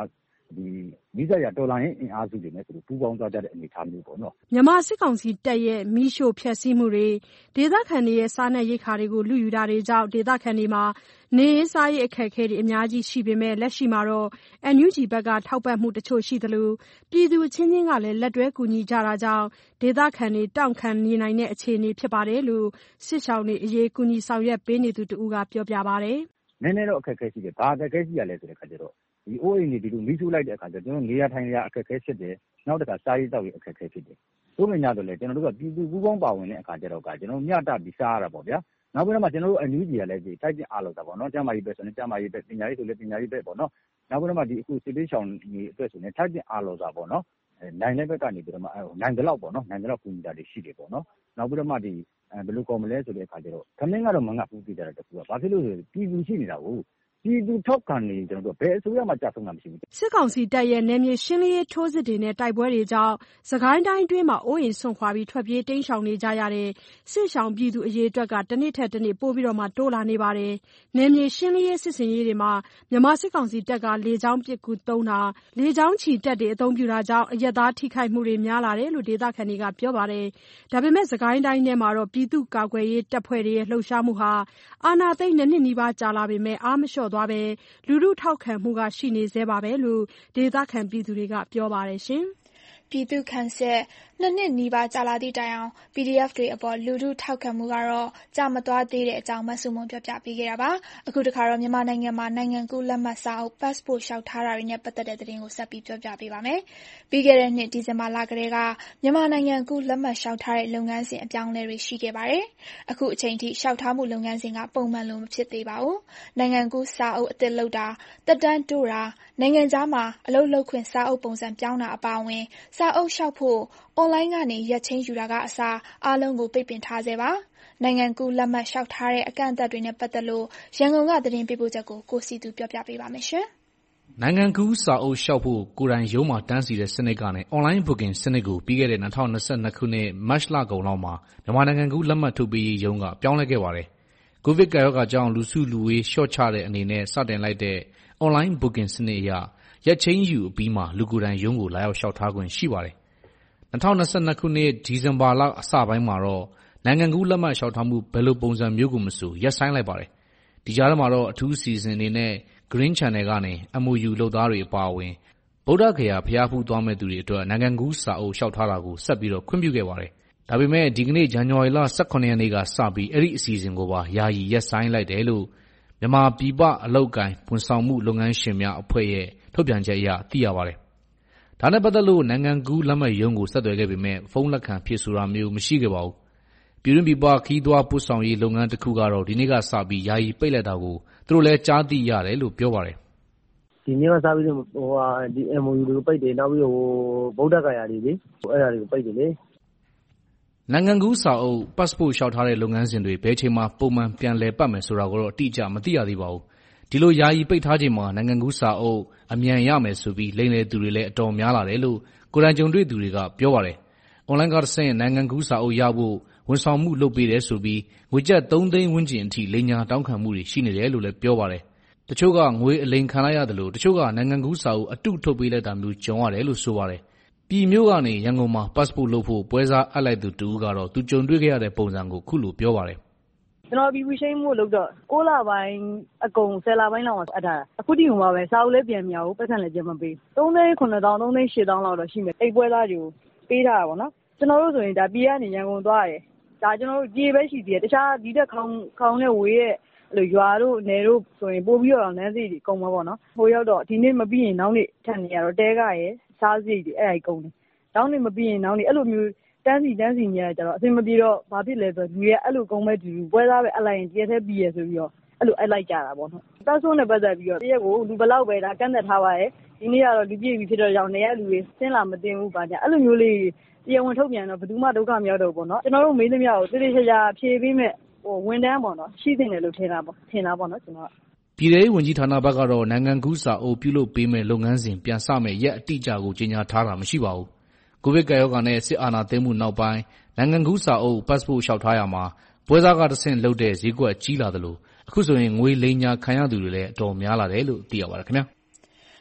[SPEAKER 9] ဒီမိစရာတော်လှန်ရေးအင်အားစုတွေနဲ့သူတို့ပူးပေါင်းသွားကြတဲ့အနေအထားမျိုးပေါ့နော်
[SPEAKER 8] မြန်မာစစ်ကောင်စီတပ်ရဲ့မိရှို့ဖျက်ဆီးမှုတွေဒေသခံတွေရဲ့စားနပ်ရိက္ခာတွေကိုလူယူတာတွေကြောင့်ဒေသခံတွေမှာနေရေးစားရေးအခက်အခဲတွေအများကြီးရှိပေမဲ့လက်ရှိမှာတော့ အန် ယူ ဂျီ ဘက်ကထောက်ပံ့မှုတချို့ရှိသလိုပြည်သူချင်းချင်းကလည်းလက်တွဲကူညီကြတာကြောင့်ဒေသခံတွေတောင့်ခံနေနိုင်တဲ့အခြေအနေဖြစ်ပါတယ်လို့စစ်ရှောင်တွေအရေးကူညီဆောင်ရွက်ပေးနေသူတဦးကပြောပြပါတယ်
[SPEAKER 9] နည်းနည်းတော့အခက်အခဲရှိတယ်ဘာအခက်အခဲရှိရလဲဆိုတဲ့ခါကျတော့ဒီအိုးအိမ်တွေဒီလိုမိရှုလိုက်တဲ့အခါကျတော့ကျွန်တော်နေရာထိုင်ရာအခက်အခဲဖြစ်တယ်နောက်တစ်ခါစားရေးတောက်ရေးအခက်အခဲဖြစ်တယ်တို့မညာတော့လေကျွန်တော်တို့ကပြည်သူပူးပေါင်းပါဝင်တဲ့အခါကျတော့ကကျွန်တော်မျှတပြီးစားရတာပေါ့ဗျာနောက်ပြီးတော့မှကျွန်တော်တို့အန် ယူ ဂျီ ကလည်းဒီတိုက်တင်အားလို့တာပေါ့နော်ကျမကြီးပဲဆိုရင်ကျမကြီးပဲပညာရေးဆိုလည်းပညာရေးပဲပေါ့နော်နောက်ပြီးတော့မှဒီအခုစစ်ပေးဆောင်ဒီအတွက်ဆိုရင်တိုက်တင်အားလို့တာပေါ့နော်အဲနိုင်တဲ့ဘက်ကနေပြီးတော့မှနိုင်တဲ့လောက်ပေါ့နော်နိုင်တဲ့လောက်ကူညီတာတွေရှိတယ်ပေါ့နော်နောက်ပြီးတော့မှဒီအဲဘယ်လိုကော်မလဲဆိုတဲ့အခါကျတော့ခမင်းကတော့မငတ်ဘူးပြကြတာတကူကဘာဖြစ်လို့လဲပြည်သူရှိနေတာကိုပြည်သူထောက်ခံနေကျွန်တော်တို့ဘယ်အစိုးရမှကြာဆုံးတာမရှိဘူး
[SPEAKER 8] စစ်ကောင်စီတပ်ရဲ့နယ်မြေရှင်းလင်းရေးထိုးစစ်တွေနဲ့တိုက်ပွဲတွေကြောင့်စကိုင်းတိုင်းအတွင်းမှာအိုးအိမ်ဆွန့်ခွာပြီးထွက်ပြေးတိမ်းရှောင်နေကြရတဲ့စစ်ရှောင်ပြည်သူအရေးအတွက်ကတနေ့ထက်တနေ့ပိုပြီးတော့မှတိုးလာနေပါတယ်နယ်မြေရှင်းလင်းရေးစစ်စင်ရေးတွေမှာမြန်မာစစ်ကောင်စီတပ်ကလေကြောင်းပစ်ကူသုံးတာလေကြောင်းချီတက်တွေအသုံးပြုတာကြောင့်အရက်သားထိခိုက်မှုတွေများလာတယ်လို့ဒေသခံတွေကပြောပါတယ်ဒါပေမဲ့စကိုင်းတိုင်းထဲမှာတော့ပြည်သူ့ကာကွယ်ရေးတပ်ဖွဲ့တွေရဲ့လှုပ်ရှားမှုဟာအာဏာသိမ်းနှစ်နှစ်နီးပါးကြာလာပေမဲ့အားမလျှော့သွားပဲလူထုထောက်ခံမှုကရှိနေသေးပါပဲလို့ဒေသခံပြည်သူတွေကပြောပါတယ်ရှင်
[SPEAKER 2] ပြည်သူ့ခံစစ်နှစ်နှစ်နီးပါးကြာလာသည့်တိုင်အောင် ပီဒီအက်ဖ် တွေအပေါ်လူထုထောက်ခံမှုကတော့ကြာမသွားသေးတဲ့အကြောင်းမဆုမွန်ပြောပြပေးခဲ့တာပါအခုတခါတော့မြန်မာနိုင်ငံမှာနိုင်ငံကူးလက်မှတ်စာအုပ် passport လျှောက်ထားတာတွေနဲ့ပတ်သက်တဲ့သတင်းကိုဆက်ပြီးပြောပြပေးပါမယ်ပြီးခဲ့တဲ့နှစ်ဒီဇင်ဘာလကတည်းကမြန်မာနိုင်ငံကူးလက်မှတ်လျှောက်ထားတဲ့လုပ်ငန်းစဉ်အပြောင်းအလဲတွေရှိခဲ့ပါတယ်အခုအချိန်ထိလျှောက်ထားမှုလုပ်ငန်းစဉ်ကပုံမှန်လိုမဖြစ်သေးပါဘူးနိုင်ငံကူးစာအုပ်အသစ်လုပ်တာတက်တန်းတိုးတာနိုင်ငံခြားမှာအလုပ်လုပ်ခွင့်စာအုပ်ပုံစံပြောင်းတာအပါအဝင်စာအုပ်လျှောက်ဖို့အွန်လိုင်းကနေရက်ချင်းယူတာကအစားအားလုံးကိုပိတ်ပင်ထားစေပါနိုင်ငံကူးလက်မှတ်လျှောက်ထားတဲ့အကန့်အသတ်တွေနဲ့ပတ်သက်လို့ရန်ကုန်ကသတင်းပေးပို့ချက်ကိုကိုစီသူပြောပြပေးပါမယ်ရှင်
[SPEAKER 10] နိုင်ငံကူးစာအုပ်လျှောက်ဖို့ကိုယ်တိုင်ရုံးမှာတန်းစီတဲ့စနစ်ကနေ online booking စနစ်ကိုပြီးခဲ့တဲ့၂၀၂၂ခုနှစ်မတ်လကုန်လောက်မှာမြန်မာနိုင်ငံကူးလက်မှတ်ထုတ်ပေးရေးရုံးကပြောင်းလဲခဲ့ပါတယ်ကိုဗစ်ကာရောဂါကြောင့်လူစုလူဝေးလျှော့ချတဲ့အနေနဲ့စတင်လိုက်တဲ့ online booking စနစ်အရရက်ချင်းယူအပြီးမှာလူကိုယ်တိုင်ရုံးကိုလာရောက်လျှောက်ထားခွင့်ရှိပါတယ်၂၀၂၂ခုနှစ်ဒီဇင်ဘာလအစပိုင်းမှာတော့နိုင်ငံကူးလက်မှတ်လျှောက်ထားမှုဘယ်လိုပုံစံမျိုးကိုမဆိုရပ်ဆိုင်းလိုက်ပါတယ်ဒီကြားထဲမှာတော့အထူးအစီအစဉ်အနေနဲ့ Green Channel ကနေ အမ် အို ယူ လုပ်သားတွေအပါအဝင်ဗုဒ္ဓဂယာဘုရားဖူးသွားမဲ့သူတွေအတွက်နိုင်ငံကူးစာအုပ်လျှောက်ထားတာကိုဆက်ပြီးတော့ခွင့်ပြုခဲ့ပါတယ်ဒါပေမဲ့ဒီကနေ့ဇန်နဝါရီလ၁၇ရက်နေ့ကစပြီးအဲ့ဒီအစီအစဉ်ကိုပါယာယီရပ်ဆိုင်းလိုက်တယ်လို့မြန်မာပြည်ပအလုပ်ကိုင်ဝန်ဆောင်မှုလုပ်ငန်းရှင်များအဖွဲ့ရဲ့ထုတ်ပြန်ချက်အရသိရပါတယ်ဒါနဲ့ပတ်သက်လို့နိုင်ငံကူးလက်မှတ်ရုံးကိုဆက်သွယ်ခဲ့ပေမဲ့ဖုန်းလက်ခံဖြေဆိုတာမျိုးမရှိခဲ့ပါဘူးပြည်တွင်းပြည်ပခီးသွွားပို့ဆောင်ရေးလုပ်ငန်းတစ်ခုကတော့ဒီနေ့ကစပြီးယာယီပိတ်လိုက်တာကိုသူတို့လည်းကြားသိရတယ်လို့ပြောပါတယ်
[SPEAKER 4] ဒီနေ့ကစပြီးဟိုဟာဒီ အမ် အို ယူ တွေကိုပိတ်တယ်နောက်ပြီးဟိုဗုဒ္ဓဂယာတွေလေအဲ့ဒါတွေကိုပိတ်တယ်လေ
[SPEAKER 10] နိုင်ငံကူးစာအုပ် passport လျှောက်ထားတဲ့လုပ်ငန်းစဉ်တွေဘယ်ချိန်မှပုံမှန်ပြန်လည်ပတ်မယ်ဆိုတာကိုတော့အတိအကျမသိရသေးပါဘူးဒီလိုယာယီပိတ်ထားချိန်မှာနိုင်ငံကူးစာအုပ်အမြန်ရမယ်ဆိုပြီးလိမ်လည်သူတွေလည်းအတော်များလာတယ်လို့ကိုယ်တိုင်ကြုံတွေ့သူတွေကပြောပါတယ်။ online ကတဆင့်နိုင်ငံကူးစာအုပ်ရဖို့ဝန်ဆောင်မှုလုပ်ပေးတယ်ဆိုပြီးငွေကျပ်သုံးသိန်းဝန်းကျင်အထိလိမ်ညာတောင်းခံမှုတွေရှိနေတယ်လို့လည်းပြောပါတယ်။တချို့ကငွေအလိမ်ခံလိုက်ရတယ်လို့တချို့ကနိုင်ငံကူးစာအုပ်အတုထုတ်ပေးလိုက်တာမျိုးကြုံရတယ်လို့ဆိုပါတယ်။ပြည်မျိုးကနေရန်ကုန်မှာ passport လုပ်ဖို့ပွဲစားအပ်လိုက်သူတူကတော့သူကြုံတွေ့ခဲ့ရတဲ့ပုံစံကိုခုလိုပြောပါတယ်
[SPEAKER 11] ကျွန်တော် ပီ ပီ ရှိမ်းမှုလုပ်တော့ကိုးလပိုင်းအကုန်ဆယ်လပိုင်းလောက်မှာအပ်ထားတာအခုတည်းကမှပဲစာအုပ်လည်းပြန်မရဘူးပတ်စံလည်းပြန်မပေးသုံးသိန်းခုနှစ်သောင်းသုံးသိန်းရှစ်သောင်းလောက်တော့ရှိမယ်အိတ်ပွဲသားတွေကိုပေးထားတာပေါ့နော်ကျွန်တော်တို့ဆိုရင်ဒါပြည်ကနေရန်ကုန်သွားရတယ်ဒါကျွန်တော်တို့ပြည်ပဲရှိသေးတယ်တခြားဒီတက်ခေါင်းခေါင်းနဲ့ဝေးရဲ့အဲ့လိုရွာတို့နယ်တို့ဆိုရင်ပို့ပြီးတော့လမ်းစီတွေကုန်မှာပေါ့နော်ဟိုရောက်တော့ဒီနေ့မပြီးရင်နောက်နေ့ထပ်နေရတော့တဲကရယ်စားစရိတ်တွေအဲ့ဒါကြီးကုန်တယ်နောက်နေ့မပြီးရင်နောက်နေ့အဲ့လိုမျိုးတန်းစီတန်းစီနေရကြတော့အဆင်မပြေတော့ဘာဖြစ်လဲဆိုတော့လူတွေကအဲ့လိုကုန်မဲ့တူပွဲသားပဲအလိုက်ရင်တရက်သေးပြီးရဆိုပြီးတော့အဲ့လိုအလိုက်ကြတာပေါ့နော်ပတ်စုံးနဲ့ပတ်သက်ပြီးတော့တရက်ကိုလူဘလောက်ပဲဒါကန့်သက်ထားပါရဲ့ဒီနေ့ကတော့လူပြည့်ပြီဖြစ်တော့ကြောင့်နေရလူတွေဆင်းလာမတင်ဘူးပါကြအဲ့လိုမျိုးလေးတရားဝင်ထုတ်ပြန်တော့ဘယ်သူမှဒုက္ခမရောက်တော့ဘူးပေါ့နော်ကျွန်တော်တို့မေးသမျှကိုတိတိကျကျဖြေပေးမဲ့ဟိုဝန်တန်းပေါ့နော်ရှိတင်တယ်လို့ထင်တာပေါ့ထင်တာပေါ့နော်ကျွန်တော်
[SPEAKER 10] ပြည်ထောင်ဝန်ကြီးဌာနဘက်ကတော့နိုင်ငံကူးစာအုပ်ပြုလုပ်ပေးမဲ့လုပ်ငန်းစဉ်ပြန်စမဲ့ရက်အတိအကျကိုကြေညာထားတာမရှိပါဘူးကိုဗစ်ကာရောဂါနဲ့စစ်အာဏာသိမ်းမှုနောက်ပိုင်းနိုင်ငံကူးစာအုပ် passport လျှောက်ထားရမှာပွဲစားကတဆင့်လုပ်တဲ့ဈေးကွက်ကြီးလာတယ်လို့အခုဆိုရင်ငွေလိမ်ညာခံရသူတွေလည်းအတော်များလာတယ်လို့သိရပါတယ်ခင်ဗျာ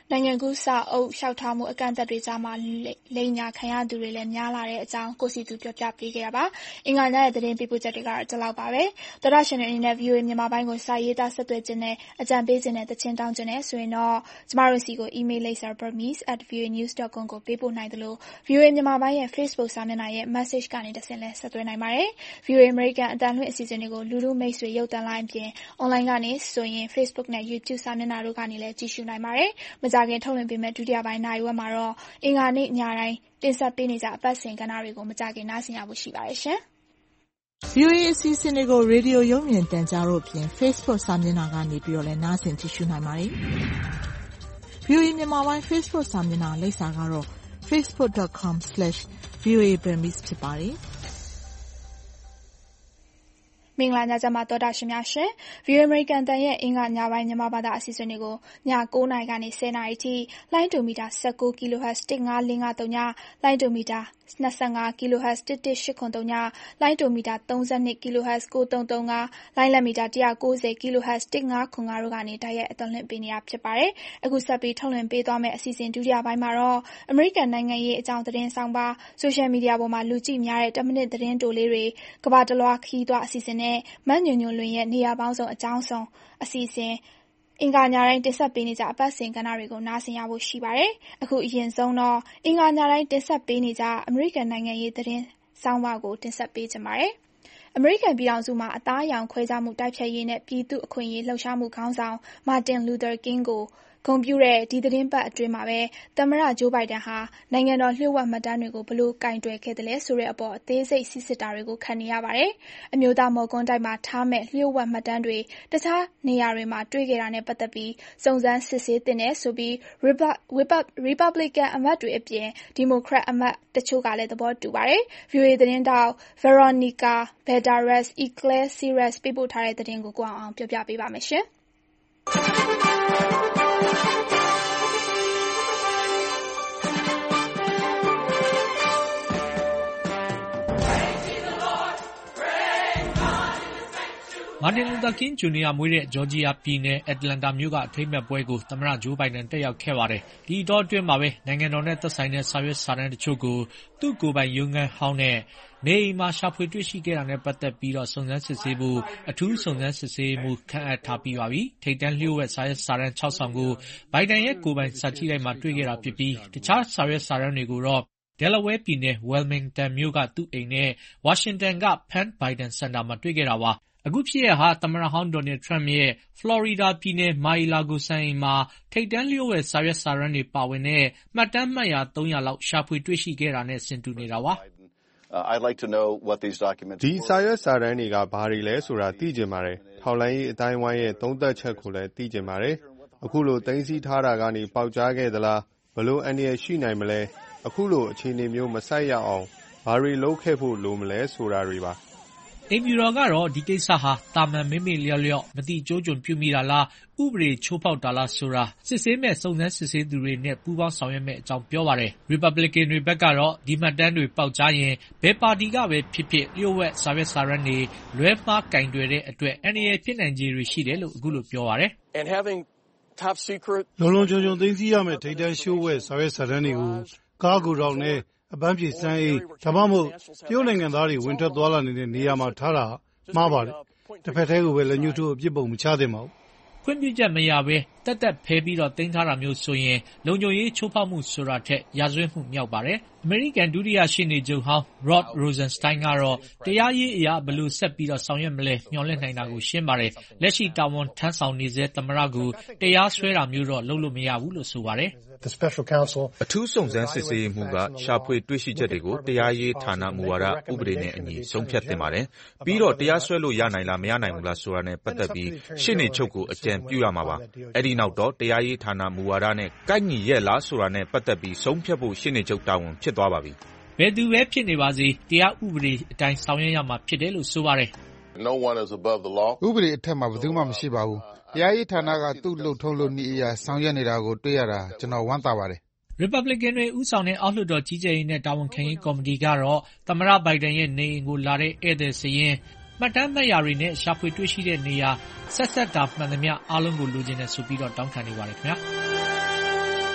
[SPEAKER 2] နိုင်ငံကူးစာအုပ်လျှောက်ထားမှုအကန့်အသတ်တွေကြားမှာလိမ်ညာခံရသူတွေလည်းများလာတဲ့အကြောင်းကိုစီသူပြောပြပေးခဲ့တာပါ။အင်္ဂါညရဲ့သတင်းပေးပို့ချက်တွေကတော့ဒီလောက်ပါပဲ။သောတရှင်တွေအနေနဲ့ ဗွီအိုအေ မြန်မာပိုင်းကိုစာရေးသားဆက်သွယ်ခြင်းနဲ့အကြံပေးခြင်းနဲ့သချင်းတောင်းခြင်းနဲ့ဆိုရင်တော့ကျမတို့စီကို email လိပ်စာ burmese at voanews dot com ကိုပေးပို့နိုင်သလို ဗွီအိုအေ မြန်မာပိုင်းရဲ့ Facebook စာမျက်နှာရဲ့ message ကနေတဆင့်လည်းဆက်သွယ်နိုင်ပါတယ်။ ဗွီအိုအေ American အသံလွှင့်အစီအစဉ်တွေကိုလူထုမိတ်ဆွေရုပ်သံလိုင်းအပြင် online ကနေဆိုရင် Facebook နဲ့ YouTube စာမျက်နှာတို့ကနေလည်းကြည့်ရှုနိုင်ပါတယ်။မကြာခင်ထုတ်လွှင့်ပေးမယ့်ဒုတိယပိုင်းနာရီဝက်မှာတော့အင်္ဂါနေ့ညတိုင်းတင်ဆက်ပေးနေကြအပတ်စဉ်ကဏ္ဍတွေကိုမကြာခင်နားဆင်ရဖို့ရှိပါတယ်ရှင်။
[SPEAKER 12] ဗွီအိုအေ အစီအစဉ်တွေကိုရေဒီယိုရုပ်မြင်သံကြားတို့အပြင် Facebook စာမျက်နှာကနေပြီးတော့လည်းနားဆင်ကြည့်ရှုနိုင်ပါတယ်။ ဗွီအိုအေမြန်မာပိုင်း Facebook စာမျက်နှာလိပ်စာကတော့ facebook dot com slash voa burmese ဖြစ်ပါတယ်။
[SPEAKER 2] မင်္ဂလာညချမ်းပါသောတာရှင်များရှင်။ ဗွီအိုအေ American တန်ရဲ့အင်္ဂါညပိုင်းမြန်မာဘာသာအစီအစဉ်တွေကိုည၉နာရီကနေ၁၀နာရီထိလိုင်းဒိုမီတာ၁၉ kHz တစ်ငါးလေးငါးသုံးညလိုင်းဒိုမီတာ၂၅ kHz တစ်တစ်ရှစ်ခုသုံးညလိုင်းဒိုမီတာ၃၂ kHz ကိုးသုံးသုံးငါးလိုင်းလက်မီတာ၁၉၀ kHz တစ်ငါးခုငါးတို့ကနေတိုက်ရိုက်အသံလွှင့်ပေးနေတာဖြစ်ပါတယ်။အခုဆက်ပြီးထုတ်လွှင့်ပေးသွားမယ့်အစီအစဉ်ဒုတိယပိုင်းမှာတော့အမေရိကန်နိုင်ငံရေးအကြောင်းသတင်းဆောင်ပါဆိုရှယ်မီဒီယာပေါ်မှာလူကြည့်များတဲ့တစ်မိနစ်သတင်းတိုလေးတွေကမ္ဘာတလွှားခရီးသွားအစီအစဉ်နဲ့မညွန့်ညွန့်လွင်ရဲ့နေရာပေါင်းစုံအကြောင်းစုံအစီအစဉ်အင်္ဂါညတိုင်းတင်ဆက်ပေးနေကြအပတ်စဉ်ကဏ္ဍတွေကိုနားဆင်ရဖို့ရှိပါတယ်။အခုအရင်ဆုံးတော့အင်္ဂါညတိုင်းတင်ဆက်ပေးနေကြအမေရိကန်နိုင်ငံရေးသတင်းဆောင်းပါးကိုတင်ဆက်ပေးချင်ပါတယ်။အမေရိကန်ပြည်ထောင်စုမှာအသားအရောင်ခွဲခြားမှုတိုက်ဖျက်ရေးနဲ့ပြည်သူ့အခွင့်အရေးလှုပ်ရှားမှုခေါင်းဆောင်မာတင်လူသာကင်းကိုဂုဏ်ပြုတဲ့ဒီသီတင်းပတ်အတွင်းမှာပဲသမ္မတဂျိုးဘိုင်ဒန်ဟာနိုင်ငံတော်လျှို့ဝှက်မှတ်တမ်းတွေကိုဘယ်လိုကိုင်တွယ်ခဲ့သလဲဆိုတဲ့အပေါ်အသေးစိတ်စိစစ်တာတွေကိုခံနေရပါတယ်။အမျိုးသားမော်ကွန်းတိုက်မှာထားမယ့်လျှို့ဝှက်မှတ်တမ်းတွေတခြားနေရာတွေမှာတွေ့ခဲ့တာနဲ့ပတ်သက်ပြီးစုံစမ်းစစ်ဆေးသင့်တယ်ဆိုပြီး Republican အမတ်တွေအပြင် Democrat အမတ်တချို့ကလည်းသဘောတူပါတယ်။ ဗွီအိုအေသတင်းထောက် Veronica Balderas Iglesias ပေးပို့ထားတဲ့သတင်းကိုကိုအောင်အောင်ပြောပြပေးပါမယ်ရှင်။
[SPEAKER 10] မာတင်လူသာကင်းဂျူနီယာမွေးတဲ့ဂျော်ဂျီယာပြည်နယ်အတ္တလန်တာမြို့ကအထိမ်းအမှတ်ပွဲကိုသမ္မတဂျိုးဘိုင်ဒန်တက်ရောက်ခဲ့ပါတယ်။ဒီအတောအတွင်းမှာပဲနိုင်ငံတော်နဲ့သက်ဆိုင်တဲ့စာရွက်စာတမ်းတချို့ကိုသူ့ကိုယ်ပိုင်ရုံးခန်းဟောင်းနဲ့နေအိမ်မှာရှာဖွေတွေ့ရှိခဲ့တာနဲ့ပတ်သက်ပြီးတော့စုံစမ်းစစ်ဆေးဖို့အထူးစုံစမ်းစစ်ဆေးမှုခန့်အပ်ထားပြီးပါပြီ။ထိပ်တန်းလျှို့ဝှက်စာရွက်စာတမ်းခြောက်ဆောင်ကိုဘိုင်ဒန်ရဲ့ကိုယ်ပိုင်စာကြည့်တိုက်မှာတွေ့ခဲ့တာဖြစ်ပြီးတခြားစာရွက်စာတမ်းတွေကိုတော့Delaware ပြည်နယ် Wilmington မြို့ကသူ့အိမ်နဲ့ Washington က Penn Biden Center မှာတွေ့ခဲ့တာပါ။အခုဖြစ်ရပ်ဟာသမ္မတဟောင်းဒေါ်နယ်ထရမ့်ရဲ့ဖလော်ရီဒါပြည်နယ်မာရီလာဂိုစံအိမ်မှာထိပ်တန်းလျှို့ဝှက်စာရွက်စာတမ်းတွေပါဝင်တဲ့မှတ်တမ်းမှတ်ရာသုံးရာလောက်ရှာဖွေတွေ့ရှိခဲ့တာနဲ့ဆင်တူနေတာပါ
[SPEAKER 13] ။ဒီစာရွက်စာတမ်းတွေကဘာတွေလဲဆိုတာသိချင်ပါတယ်။ထောက်လှမ်းရေးအသိုင်းအဝိုင်းရဲ့သုံးသပ်ချက်ကိုလည်းသိချင်ပါတယ်။အခုလိုသိမ်းဆည်းထားတာကနေပေါက်ကြားခဲ့သလား။ဘယ်လိုအန္တရာယ်ရှိနိုင်မလဲ။အခုလိုအခြေအနေမျိုးမဆိုက်ရအောင်ဘာတွေလုပ်ခဲ့ဖို့လိုမလဲဆိုတာတွေပါ။
[SPEAKER 10] အိမ်ဖြူတော်ကတော့ဒီကိစ္စဟာသာမန်မေ့မေ့လျော့လျော့မသိကျိုးကျွန်ပြုမိတာလားဥပဒေချိုးဖောက်တာလားဆိုတာစစ်ဆေးမဲ့စုံစမ်းစစ်ဆေးသူတွေနဲ့ပူးပေါင်းဆောင်ရွက်မဲ့အကြောင်းပြောပါတယ်။ Republican တွေဘက်ကတော့ဒီမှတ်တမ်းတွေပေါက်ကြားရင်ဘယ်ပါတီကပဲဖြစ်ဖြစ်လျှို့ဝှက်စာရွက်စာတမ်းတွေလွဲမှားကင်တွယ်တဲ့အတွက်အန္တရာယ်ဖြစ်နိုင်ခြေတွေရှိတယ်လို့အခုလိုပြောပါတယ်
[SPEAKER 14] ။လုံလုံခြုံခြုံသိမ်းဆည်းရမယ့်ထိပ်တန်းလျှို့ဝှက်စာရွက်စာတမ်းတွေကိုကားကိုယ်ထောင်နဲ့အပန်းဖြေစမ်းအိတ်ဒါမှမဟုတ်တရုတ်နိုင်ငံသားတွေဝင်ထွက်သွားလာနေတဲ့နေရာမှာထားတာမှားပါတယ်။တစ်ဖက်တည်းကိုပဲလက်ညှိုးထိုးအပြစ်ပုံမချသင့်ပါဘူး
[SPEAKER 10] ။ခွင့်ပြုချက်မရဘဲတက်တက်ဖဲပြီးတော့တင်ထားတာမျိုးဆိုရင်လုံခြုံရေးချိုးဖောက်မှုဆိုတာထက်ရာဇဝတ်မှုမြောက်ပါတယ်။အမေရိကန်ဒုတိယရှေ့နေချုပ်ဟောင်း Rod Rosenstein ကတော့တရားရေးအရာဘယ်လိုဆက်ပြီးတော့ဆောင်ရွက်မလဲမျှော်လင့်နိုင်တာကိုရှင်းပါတယ်။လက်ရှိတာဝန်ထမ်းဆောင်နေဆဲသမ္မတကိုတရားစွဲတာမျိုးတော့လုပ်လို့မရဘူးလို့ဆိုပါတယ်။
[SPEAKER 15] အထူးစုံစမ်းစစ်ဆေးမှုကရှာဖွေတွေ့ရှိချက်တွေကိုတရားရေးဌာနမူဝါဒဥပဒေနဲ့အညီဆုံးဖြတ်သင့်ပါတယ်။ပြီးတော့တရားစွဲလို့ရနိုင်လားမရနိုင်ဘူးလားဆိုတာနဲ့ပတ်သက်ပြီးရှေ့နေချုပ်ကိုအကြံပြုရမှာပါ။အဲဒီနောက်တော့တရားရေးဌာနမူဝါဒနဲ့ကိုက်ညီရဲ့လားဆိုတာနဲ့ပတ်သက်ပြီးဆုံးဖြတ်ဖို့ရှေ့နေချုပ်တာဝန်ဖြစ်သွားပါပြီ
[SPEAKER 10] ။ဘယ်သူပဲဖြစ်နေပါစေတရားဥပဒေအတိုင်းဆောင်ရွက်ရမှာဖြစ်တယ်လို့ဆိုပါတယ်
[SPEAKER 7] ။ဥပဒေအထက်မှာဘယ်သူမှမရှိပါဘူး။တရားရေးဌာနကသူ့လုပ်ထုံးလုပ်နည်းအရဆောင်ရွက်နေတာကိုတွေ့ရတာကျွန်တော်ဝမ်းသာပါတယ်
[SPEAKER 10] ။ Republican တွေဦးဆောင်တဲ့အောက်လွှတ်တော်ကြီးကြပ်ရေးနဲ့တာဝန်ခံရေးကော်မတီကတော့သမ္မတဘိုင်ဒန်ရဲ့နေအိမ်ကိုလာတဲ့ဧည့်သည်စာရင်းမှတ်တမ်းမှတ်ရာတွေနဲ့ရှာဖွေတွေ့ရှိတဲ့နေရာဆက်ဆက်တာမှန်သမျှအားလုံးကိုလိုချင်တယ်ဆိုပြီးတော့တောင်းခံနေပါတယ်ခင်ဗျာ။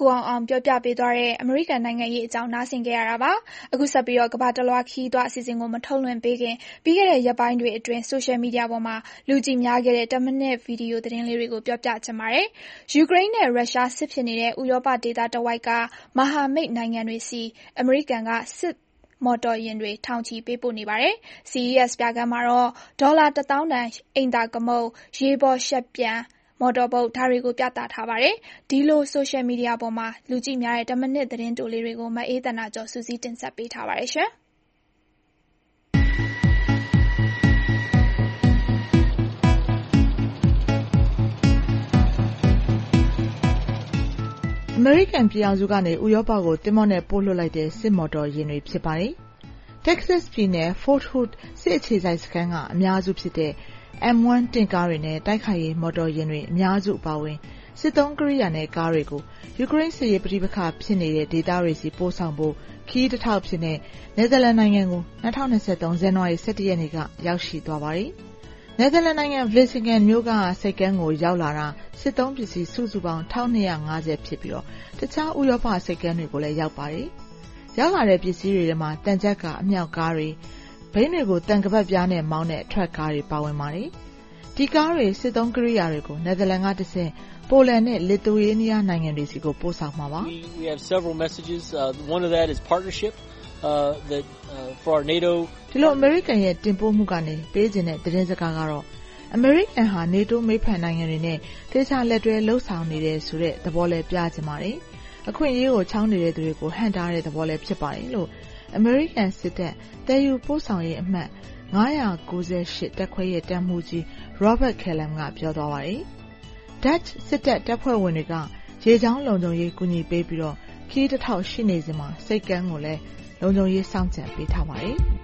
[SPEAKER 2] ကိုအောင်အောင်ပြောပြပေးသွားတဲ့အမေရိကန်နိုင်ငံရေးအကြောင်းနားဆင်ကြရတာပါ။အခုဆက်ပြီးတော့ကမ္ဘာတလွှားခီးသွွားအစီအစဉ်ကိုမထုတ်လွှင့်ပေးခင်ပြီးခဲ့တဲ့ရက်ပိုင်းတွေအတွင်းဆိုရှယ်မီဒီယာပေါ်မှာလူကြည့်များခဲ့တဲ့တစ်မိနစ်ဗီဒီယိုသတင်းလေးတွေကိုပြောပြချင်ပါတယ်။ယူကရိန်းနဲ့ရုရှားစစ်ဖြစ်နေတဲ့ဥရောပဒေသတဝိုက်ကမဟာမိတ်နိုင်ငံတွေစီအမေရိကန်ကစစ်မော်တော်ယာဉ်တွေထောင်ချီပေးပို့နေပါတယ်။ စီ အီ အက်စ် ပြခန်းမှာတော့ဒေါ်လာတစ်သောင်းတန်အိမ်သာကမုတ်၊ရေပေါ်ရှပ်ပြန်မော်တော်ဘုတ်ဒါတွေကိုပြသထားပါတယ်။ဒီလိုဆိုရှယ်မီဒီယာပေါ်မှာလူကြည့်များတဲ့တစ်မိနစ်သတင်းတိုလေးတွေကိုမအေးသန္တာကျော်စုစည်းတင်ဆက်ပေးထားပါတယ်ရှင်။
[SPEAKER 12] အမေရိကန်ပြည်ထောင်စုကနေဥရောပကိုသင်္ဘောနဲ့ပို့လွှတ်လိုက်တဲ့စစ်မော်တော်ယာဉ်တွေဖြစ်ပါတယ်။ Texas ပြည်နယ် Fort Hood စစ်အခြေစိုက်စခန်းကအများစုဖြစ်တဲ့ M ဝမ်း တင့်ကားတွေနဲ့တိုက်ခိုက်ရေးမော်တော်ယာဉ်တွေအများစုအပါအဝင်စစ်သုံးကိရိယာနဲ့ကားတွေကိုယူကရိန်းစစ်ရေးပဋိပက္ခဖြစ်နေတဲ့ဒေသတွေစီပို့ဆောင်ဖို့ခရီးတစ်ထောက်ဖြစ်တဲ့နယ်သာလန်နိုင်ငံကို၂၀၂၃ဇန်နဝါရီ၁၁ရက်နေ့ကရောက်ရှိသွားပါတယ်။နယ်သာလန်နိုင်ငံ Vlissingen မြို့ကစိတ်ကမ်းကိုရောက်လာတာစစ်သုံးပစ္စည်းစုစုပေါင်း၁၂၅၀ဖြစ်ပြီးတော့တခြားဥရောပစိတ်ကမ်းတွေကိုလည်းရောက်ပါတယ်။ရောက်လာတဲ့ပစ္စည်းတွေထဲမှာတန်ကြပ်ကအမြောက်ကားတွေဘိန်းတွေကိုတန်ကပတ်ပြားနဲ့မောင်းတဲ့ထရက်ကားတွေပါဝင်ပါတယ်။ဒီကားတွေစစ်သုံးကိရိယာတွေကိုနယ်သာလန်ကတဆင့်ပိုလန်နဲ့လစ်သူယေးနီးယားနိုင်ငံတွေစီကိုပို့ဆောင်မှာပါ။
[SPEAKER 16] We have several messages. Uh, one of that is partnership. Uh, that uh, for our NATO
[SPEAKER 12] ဒီလိုအမေရိကန်ရဲ့တင်ပို့မှုကနေပေးခြင်းတဲ့သတင်းစကားကတော့အမေရိကန်ဟာ NATO မိတ်ဖက်နိုင်ငံတွေနဲ့တေချာလက်တွဲလှုပ်ဆောင်နေတဲ့ဆိုတဲ့သဘောလေးပြချင်ပါတယ်။အခွင့်အရေးကိုချောင်းနေတဲ့သူတွေကိုဟန့်တားတဲ့သဘောလေးဖြစ်ပါတယ်လို့အမေရိကန်စစ်တပ်တည်ယူပို့ဆောင်ရေးအမှတ်၅၉၈တပ်ခွဲရဲ့တပ်မှူးကြီး Robert Kellam ကပြောသွားပါတယ်။ Dutch စစ်တပ်တပ်ဖွဲ့ဝင်တွေကရေချောင်းလုံခြုံရေးကူညီပေးပြီးတော့ခီးတစ်ထောက်ရှိနေစဉ်မှာစိတ်ကမ်းကိုလည်းလုံခြုံရေးစောင့်ကြံပေးထားပါတယ်။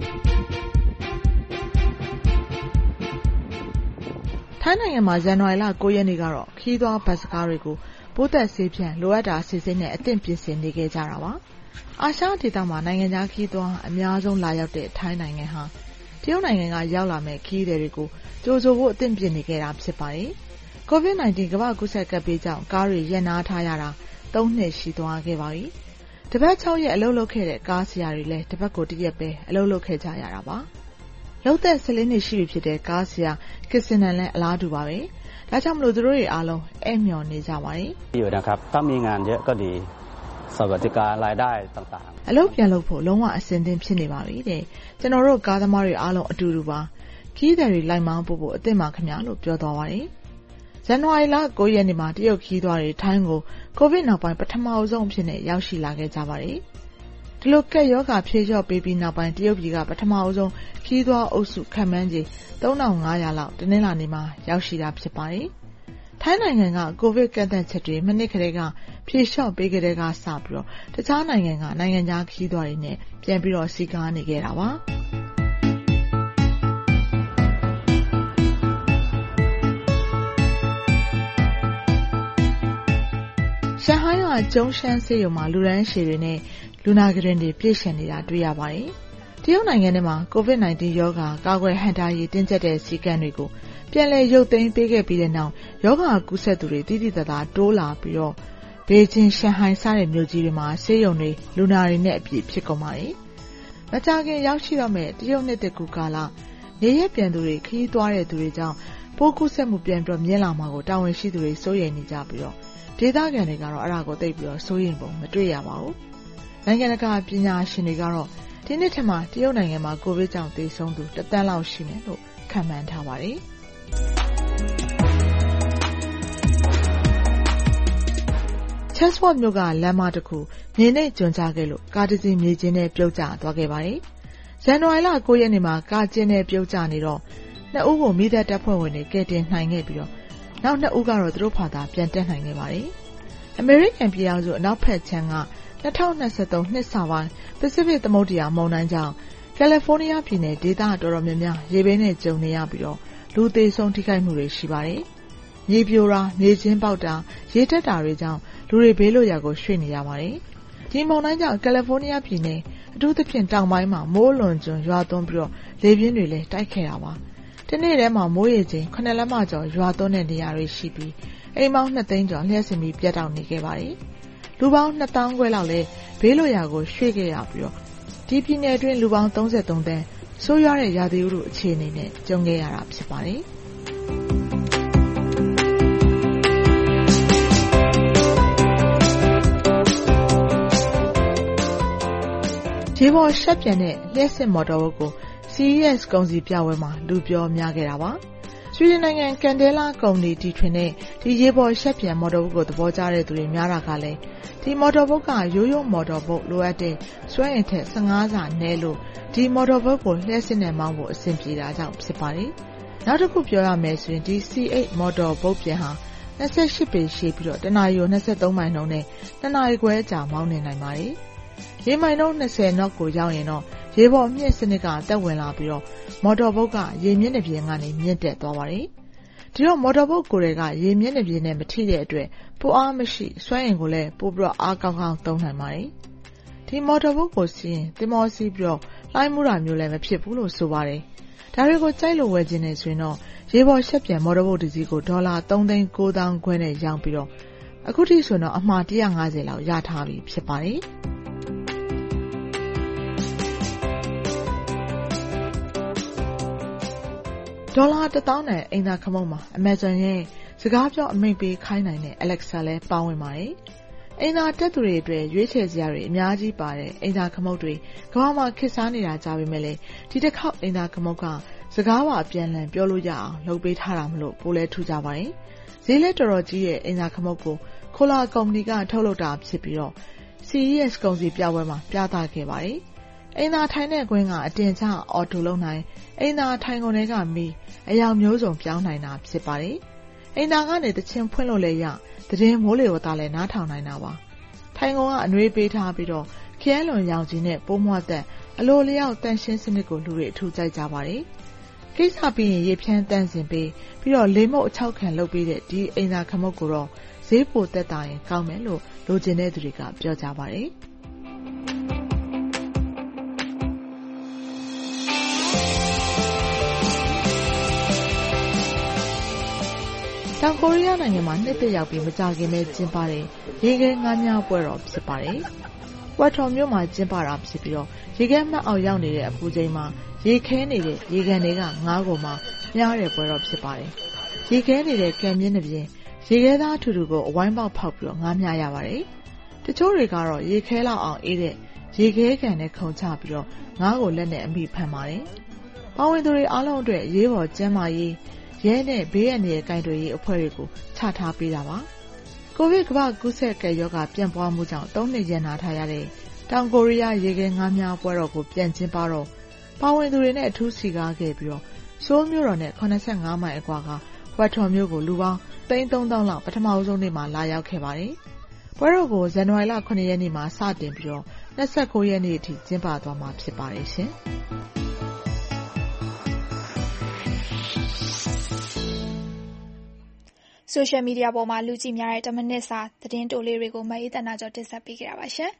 [SPEAKER 12] ထိုင်းနိုင်ငံမှာဇန်နဝါရီလ၉ရက်နေ့ကတော့ခီးသွွားဘတ်စကားတွေကိုပိုးသက်ဆေးဖြန့်လိုအပ်တာစစ်ဆေးနဲ့အသင့်ပြင်ဆင်နေခဲ့ကြတာပါ။အာရှဒေသမှာနိုင်ငံခြားခီးသွွားအများဆုံးလာရောက်တဲ့ထိုင်းနိုင်ငံဟာတရုတ်နိုင်ငံကရောက်လာမဲ့ခီးသည်တွေကိုကြိုဆိုဖို့အသင့်ပြင်နေခဲ့တာဖြစ်ပါတယ်။ ကိုဗစ်၁၉ ကမ္ဘာ့ကူးစက်ကပ်ဘေးကြောင့်ကားတွေရပ်နားထားရတာသုံးနှစ်ရှိသွားခဲ့ပါပြီ။တပတ်၆ရက်အလုပ်လုပ်ခဲ့တဲ့ကားဆရာတွေလည်းတပတ်ကိုတစ်ရက်ပဲအလုပ်လုပ်ခဲ့ကြရတာပါ။လုပ်သက်၁၄နှစ်ရှိပြီဖြစ်တဲ့ကားဆရာကစ်စင်နန်လည်းအလားတူပါပဲ။ဒါကြောင့်မလို့သူတို့တွေအားလုံးအိမ်မျောနေကြပါတယ်။
[SPEAKER 17] อยู่นะครับถ้ามีงานเยอะก็ดีสวัสดิการรายได้ต่างๆ
[SPEAKER 12] အလုပ်ပြန်လုပ်ဖို့လုံးဝအဆင်သင့်ဖြစ်နေပါပြီတဲ့။ကျွန်တော်တို့ကားသမားတွေအားလုံးအတူတူပါ။ခီးသည်တွေလိုက်မောင်းဖို့ဖို့အသင့်ပါခင်ဗျာလို့ပြောသွားပါတယ်။ဇန်နဝါရီလ၉ရက်နေ့မှာတရုတ်ခီးသွားတွေထိုင်းကိုကိုဗစ်နောက်ပိုင်းပထမဆုံးအဖြစ်နဲ့ရောက်ရှိလာခဲ့ကြပါတယ်။ဒီလိုကက်ယောဂါဖြေလျော့ပေးပြီးနောက်ပိုင်းတရုတ်ပြည်ကပထမဆုံးခီးသွားအုပ်စုခံမှန်းကြီး၃ထောင်၅ရာလောက်တနင်္လာနေ့မှာရောက်ရှိတာဖြစ်ပါတယ်။ထိုင်းနိုင်ငံကကိုဗစ်ကန့်သတ်ချက်တွေမနှစ်ကလေးကဖြေလျှော့ပေးကြတဲ့ကစပြီးတော့တခြားနိုင်ငံကနိုင်ငံခြားခီးသွားတွေနဲ့ပြန်ပြီးတော့စီကားနေခဲ့တာပါ။ရှန်ဟိုင်းကကျုံရှမ်းဆေးရုံမှာလူရန်ရှည်တွေနဲ့လူနာကရင်တွေပြည့်ရှံနေတာတွေ့ရပါတယ်။တရုတ်နိုင်ငံထဲမှာကိုဗစ်၁၉ရောဂါကာကွယ်ဟန့်တားရေးတင်းကျပ်တဲ့စည်းကမ်းတွေကိုပြန်လည်ရုပ်သိမ်းပေးခဲ့ပြီးတဲ့နောက်ရောဂါကူးစက်သူတွေတိတိတသားတိုးလာပြီးတော့ဘေကျင်းရှန်ဟိုင်းစတဲ့မြို့ကြီးတွေမှာဆေးရုံတွေလူနာတွေနဲ့အပြည့်ဖြစ်ကုန်ပါတယ်။မကြာခင်ရောက်ရှိတော့မဲ့တရုတ်နှစ်သစ်ကူးကာလနေရက်ပြန်သူတွေခရီးသွားတဲ့သူတွေကြောင့်ပိုးကူးစက်မှုပြန်ပြီးမြင့်လာမှာကိုတာဝန်ရှိသူတွေစိုးရိမ်နေကြပြီးတော့ဒေသခံတွေကတော့အဲ့ဒါကိုသိပြီးတော့စိုးရိမ်ပုံမတွေ့ရပါဘူး။နိုင်ငံတကာပညာရှင်တွေကတော့ဒီနှစ်ထက်မှတရုတ်နိုင်ငံမှာကိုဗစ်ကြောင့်သေဆုံးသူတစ်သန်းလောက်ရှိမယ်လို့ခန့်မှန်းထားပါတယ်။ Chatsworth မြို့ကလမ်းမတစ်ခုမြေနိမ့်ကျွံကျခဲ့လို့ကားတစ်စီးမြေကျင်းနဲ့ပြုတ်ကျသွားခဲ့ပါတယ်။ဇန်နဝါရီလ၉ရက်နေ့မှာကားကျင်းနဲ့ပြုတ်ကျနေတော့နှစ်ဦးကိုမိသက်တပ်ဖွဲ့ဝင်တွေကယ်တင်နိုင်ခဲ့ပြီးတော့နောက်နှစ်ဦးကတော့သူတို့ဖာသာပြန်တက်နိုင်ခဲ့ပါတယ်။ အမေရိကန်ပြည်ထောင်စုအနောက်ဘက်ခြမ်းက၂၀၂၃နှစ်စပိုင်းပစိဖိတ်သမုဒ္ဒရာမုန်တိုင်းကြောင့်ကယ်လီဖိုးနီးယားပြည်နယ်ဒေသတော်တော်များများရေဘေးနဲ့ကြုံနေရပြီးတော့လူသေဆုံးထိခိုက်မှုတွေရှိပါတယ်။မြေပြိုတာမြေချင်းပေါက်တာရေတက်တာတွေကြောင့်လူတွေဘေးလွတ်ရာကိုရွှေ့နေရပါတယ်။ဒီမုန်တိုင်းကြောင့်ကယ်လီဖိုးနီးယားပြည်နယ်အထူးသဖြင့်တောင်ပိုင်းမှာမိုးလွန်ကျွံရွာသွန်းပြီးတော့လေပြင်းတွေလည်းတိုက်ခဲ့တာပါ။ဒီနေ့ထဲမှာမိုးရေချိန်ခုနှစ်လက်မကျော်ရွာသွန်းတဲ့နေရာတွေရှိပြီးအိမ်ပေါင်းနှစ်သိန်းကျော်လျှက်စင်ပြီးပြတ်တောက်နေခဲ့ပါတယ်။လူပေါင်းနှစ်သောင်းခွဲလောက်လည်းဘေးလွတ်ရာကိုရွှေ့ခဲ့ရပြီးတော့ဒီပြည်နယ်အတွင်းလူပေါင်းသုံးဆယ်သုံးသန်းဆိုးရွားတဲ့ရာသီဥတုအခြေအနေနဲ့ကြုံခဲ့ရတာဖြစ်ပါတယ်။ရေပေါ်ရှက်ပြန်တဲ့လျှက်စစ်မော်တော်ဘုတ်ကို စီ အီ အက်စ် ကုန်စည်ပြပွဲမှာလူပြောများခဲ့တာပါ။ဆွီဒင်နိုင်ငံကန်ဒဲလာကုမ္ပဏီတီထွင်တဲ့ဒီရေပေါ်ရှက်ပြန်မော်တော်ဘုတ်ကိုသဘောကျတဲ့သူတွေများတာကလည်းဒီမော်တော်ဘုတ်ကရိုးရိုးမော်တော်ဘုတ်လိုအပ်တဲ့စွမ်းအင်ထက်ဆယ့်ငါးဆနည်းလို့ဒီမော်တော်ဘုတ်ကိုလျှက်စစ်နဲ့မောင်းဖို့အဆင်ပြေတာကြောင့်ဖြစ်ပါတယ်။နောက်တစ်ခုပြောရမယ်ဆိုရင်ဒီ စီ အိတ် မော်တော်ဘုတ်ပြန်ဟာ၂၈ပေရှည်ပြီးတော့တစ်နာရီကို၂၃မိုင်နှုန်းနဲ့နှစ်နာရီခွဲကြာမောင်းနေနိုင်ပါတယ်။ရေမိုင်နှုန်း၂၀နော့ကိုရောက်ရင်တော့ရေပေါ်မြင့်စနစ်ကတက်ဝင်လာပြီးတော့မော်တော်ဘုတ်ကရေမျက်နှာပြင်ကနေမြင့်တက်သွားပါတယ်။ဒီတော့မော်တော်ဘုတ်ကိုယ်တွေကရေမျက်နှာပြင်နဲ့မထိတဲ့အတွက်ပိုအားမရှိစွမ်းအင်ကိုလည်းပိုပြီးတော့အားကောင်းကောင်းသုံးနိုင်ပါတယ်။ဒီမော်တော်ဘုတ်ကိုစီးရင်သင်္ဘောစီးပြီးတော့လှိုင်းမှုတာမျိုးလည်းမဖြစ်ဘူးလို့ဆိုပါတယ်။ဒါတွေကိုကြိုက်လို့ဝယ်ခြင်းနေဆိုရင်တော့ရေပေါ်ရှက်ပြန်မော်တော်ဘုတ်တစ်စီးကိုဒေါ်လာသုံးသိန်းကိုးသောင်းခွဲနဲ့ရောင်းပြီးတော့အခုထိဆိုတော့အမှား၁၅၀လောက်ရထားပြီဖြစ်ပါတယ်။ဒေါ်လာတစ်သောင်းနဲ့အိမ်သာခမုတ်မှာ Amazon ရဲ့စကားပြောအမိန့်ပေးခိုင်းနိုင်တဲ့ Alexa လည်းပါဝင်ပါတယ်။အိမ်သာတက်သူတွေအတွက်ရွေးချယ်စရာတွေအများကြီးပါတဲ့အိမ်သာခမုတ်တွေကမ္ဘာမှာခေတ်စားနေတာကြာပေမဲ့လည်းဒီတစ်ခေါက်အိမ်သာခမုတ်ကစကားပါအပြန်လှန်ပြောလို့ရအောင်လုပ်ပေးထားတာမလို့ပိုလဲထူကြပါတယ်။ဈေးလဲတော်တော်ကြီးရဲ့အိမ်သာခမုတ်ကိုခိုလာကုမ္ပဏီကထုတ်လုပ်တာဖြစ်ပြီးတော့ စီ အီ အက်စ် ကုန်စည်ပြပွဲမှာပြသခဲ့ပါတယ်။အိမ်သာထိုင်တဲ့ကွင်းကအတင်ချအော်တိုလုပ်နိုင်အိမ်သာထိုင်ကုန်တွေကမီးအယောင်မျိုးစုံပြောင်းနိုင်တာဖြစ်ပါတယ်။အိမ်သာကနေတချင်းဖွင့်လို့လည်းရသတင်းမိုးလေဝသလည်းနားထောင်နိုင်တာပါ။ထိုင်ကုန်ကအနွေးပေးထားပြီးတော့ခရမ်းလွန်ရောင်ကြီးနဲ့ပိုးမွှတ်သက်အလိုလျောက်တန့်ရှင်းစနစ်ကိုလူတွေအထူးကြိုက်ကြပါတယ်။ကိစ္စပြီးရင်ရေဖြန်းတန့်စင်ပေးပြီးတော့လေမုတ်အချောက်ခံလုပ်ပေးတဲ့ဒီအိမ်သာခမုတ်ကိုတော့ဈေးပိုသက်သာရင်ကောင်းမယ်လို့လိုချင်တဲ့သူတွေကပြောကြပါတယ်။တောင်ကိုရီးယားနိုင်ငံမှာနှစ်သက်ရောက်ပြီးမကြခင်ပဲကျင်းပတဲ့ရေခဲငါးမြားပွဲတော်ဖြစ်ပါတယ်။ဝက်ထော်မြို့မှာကျင်းပတာဖြစ်ပြီးတော့ရေခဲမှတ်အောင်ရောက်နေတဲ့အပူချိန်မှာရေခဲနေတဲ့ရေကန်တွေကငါးကုန်မှာမြားတဲ့ပွဲတော်ဖြစ်ပါတယ်။ရေခဲနေတဲ့ကံမြင့်တဲ့ပြင်ရေခဲသားအထူတူကိုအဝိုင်းပေါက်ဖောက်ပြီးတော့ငါးမြားရပါတယ်။တချို့တွေကတော့ရေခဲလောက်အောင်အေးတဲ့ရေခဲကန်နဲ့ခုန်ချပြီးတော့ငါးကိုလက်နဲ့အမိဖမ်းပါတယ်။ပါဝင်သူတွေအားလုံးအတွက်ရေးပေါ်ကျန်းမာရေးရဲနဲ့ဘေးအန္တရာယ်ကိုင်တွယ်ရေးအဖွဲ့တွေကိုချထားပေးတာပါ။ကိုဗစ်ကမ္ဘာကူးစက်ကပ်ရောဂါပြန့်ပွားမှုကြောင့်သုံးနှစ်ရန်နာထားရတဲ့တောင်ကိုရီးယားရေခဲငါးမြားပွဲတော်ကိုပြန်ကျင်းပတော့ပါဝင်သူတွေနဲ့အထူးစီကားခဲ့ပြီးတော့ဆိုးမြို့တော်နဲ့၇၅မိုင်အကွာကဝက်ထော်မြို့ကိုလူပေါင်းသိန်းသုံးသောင်းလောက်ပထမဆုံးနေ့မှာလာရောက်ခဲ့ပါတယ်။ပွဲတော်ကိုဇန်နဝါရီလခုနှစ်ရက်နေ့မှာစတင်ပြီးတော့၂၉ရက်နေ့အထိကျင်းပသွားမှာဖြစ်ပါတယ်ရှင်။
[SPEAKER 2] ဆိုရှယ်မီဒီယာပေါ်မှာလူကြည့်များတဲ့တစ်မိနစ်စာသတင်းတိုလေးတွေကိုမအေးသန္တာကျော်တင်ဆက်ပေးခဲ့တာပါရှင်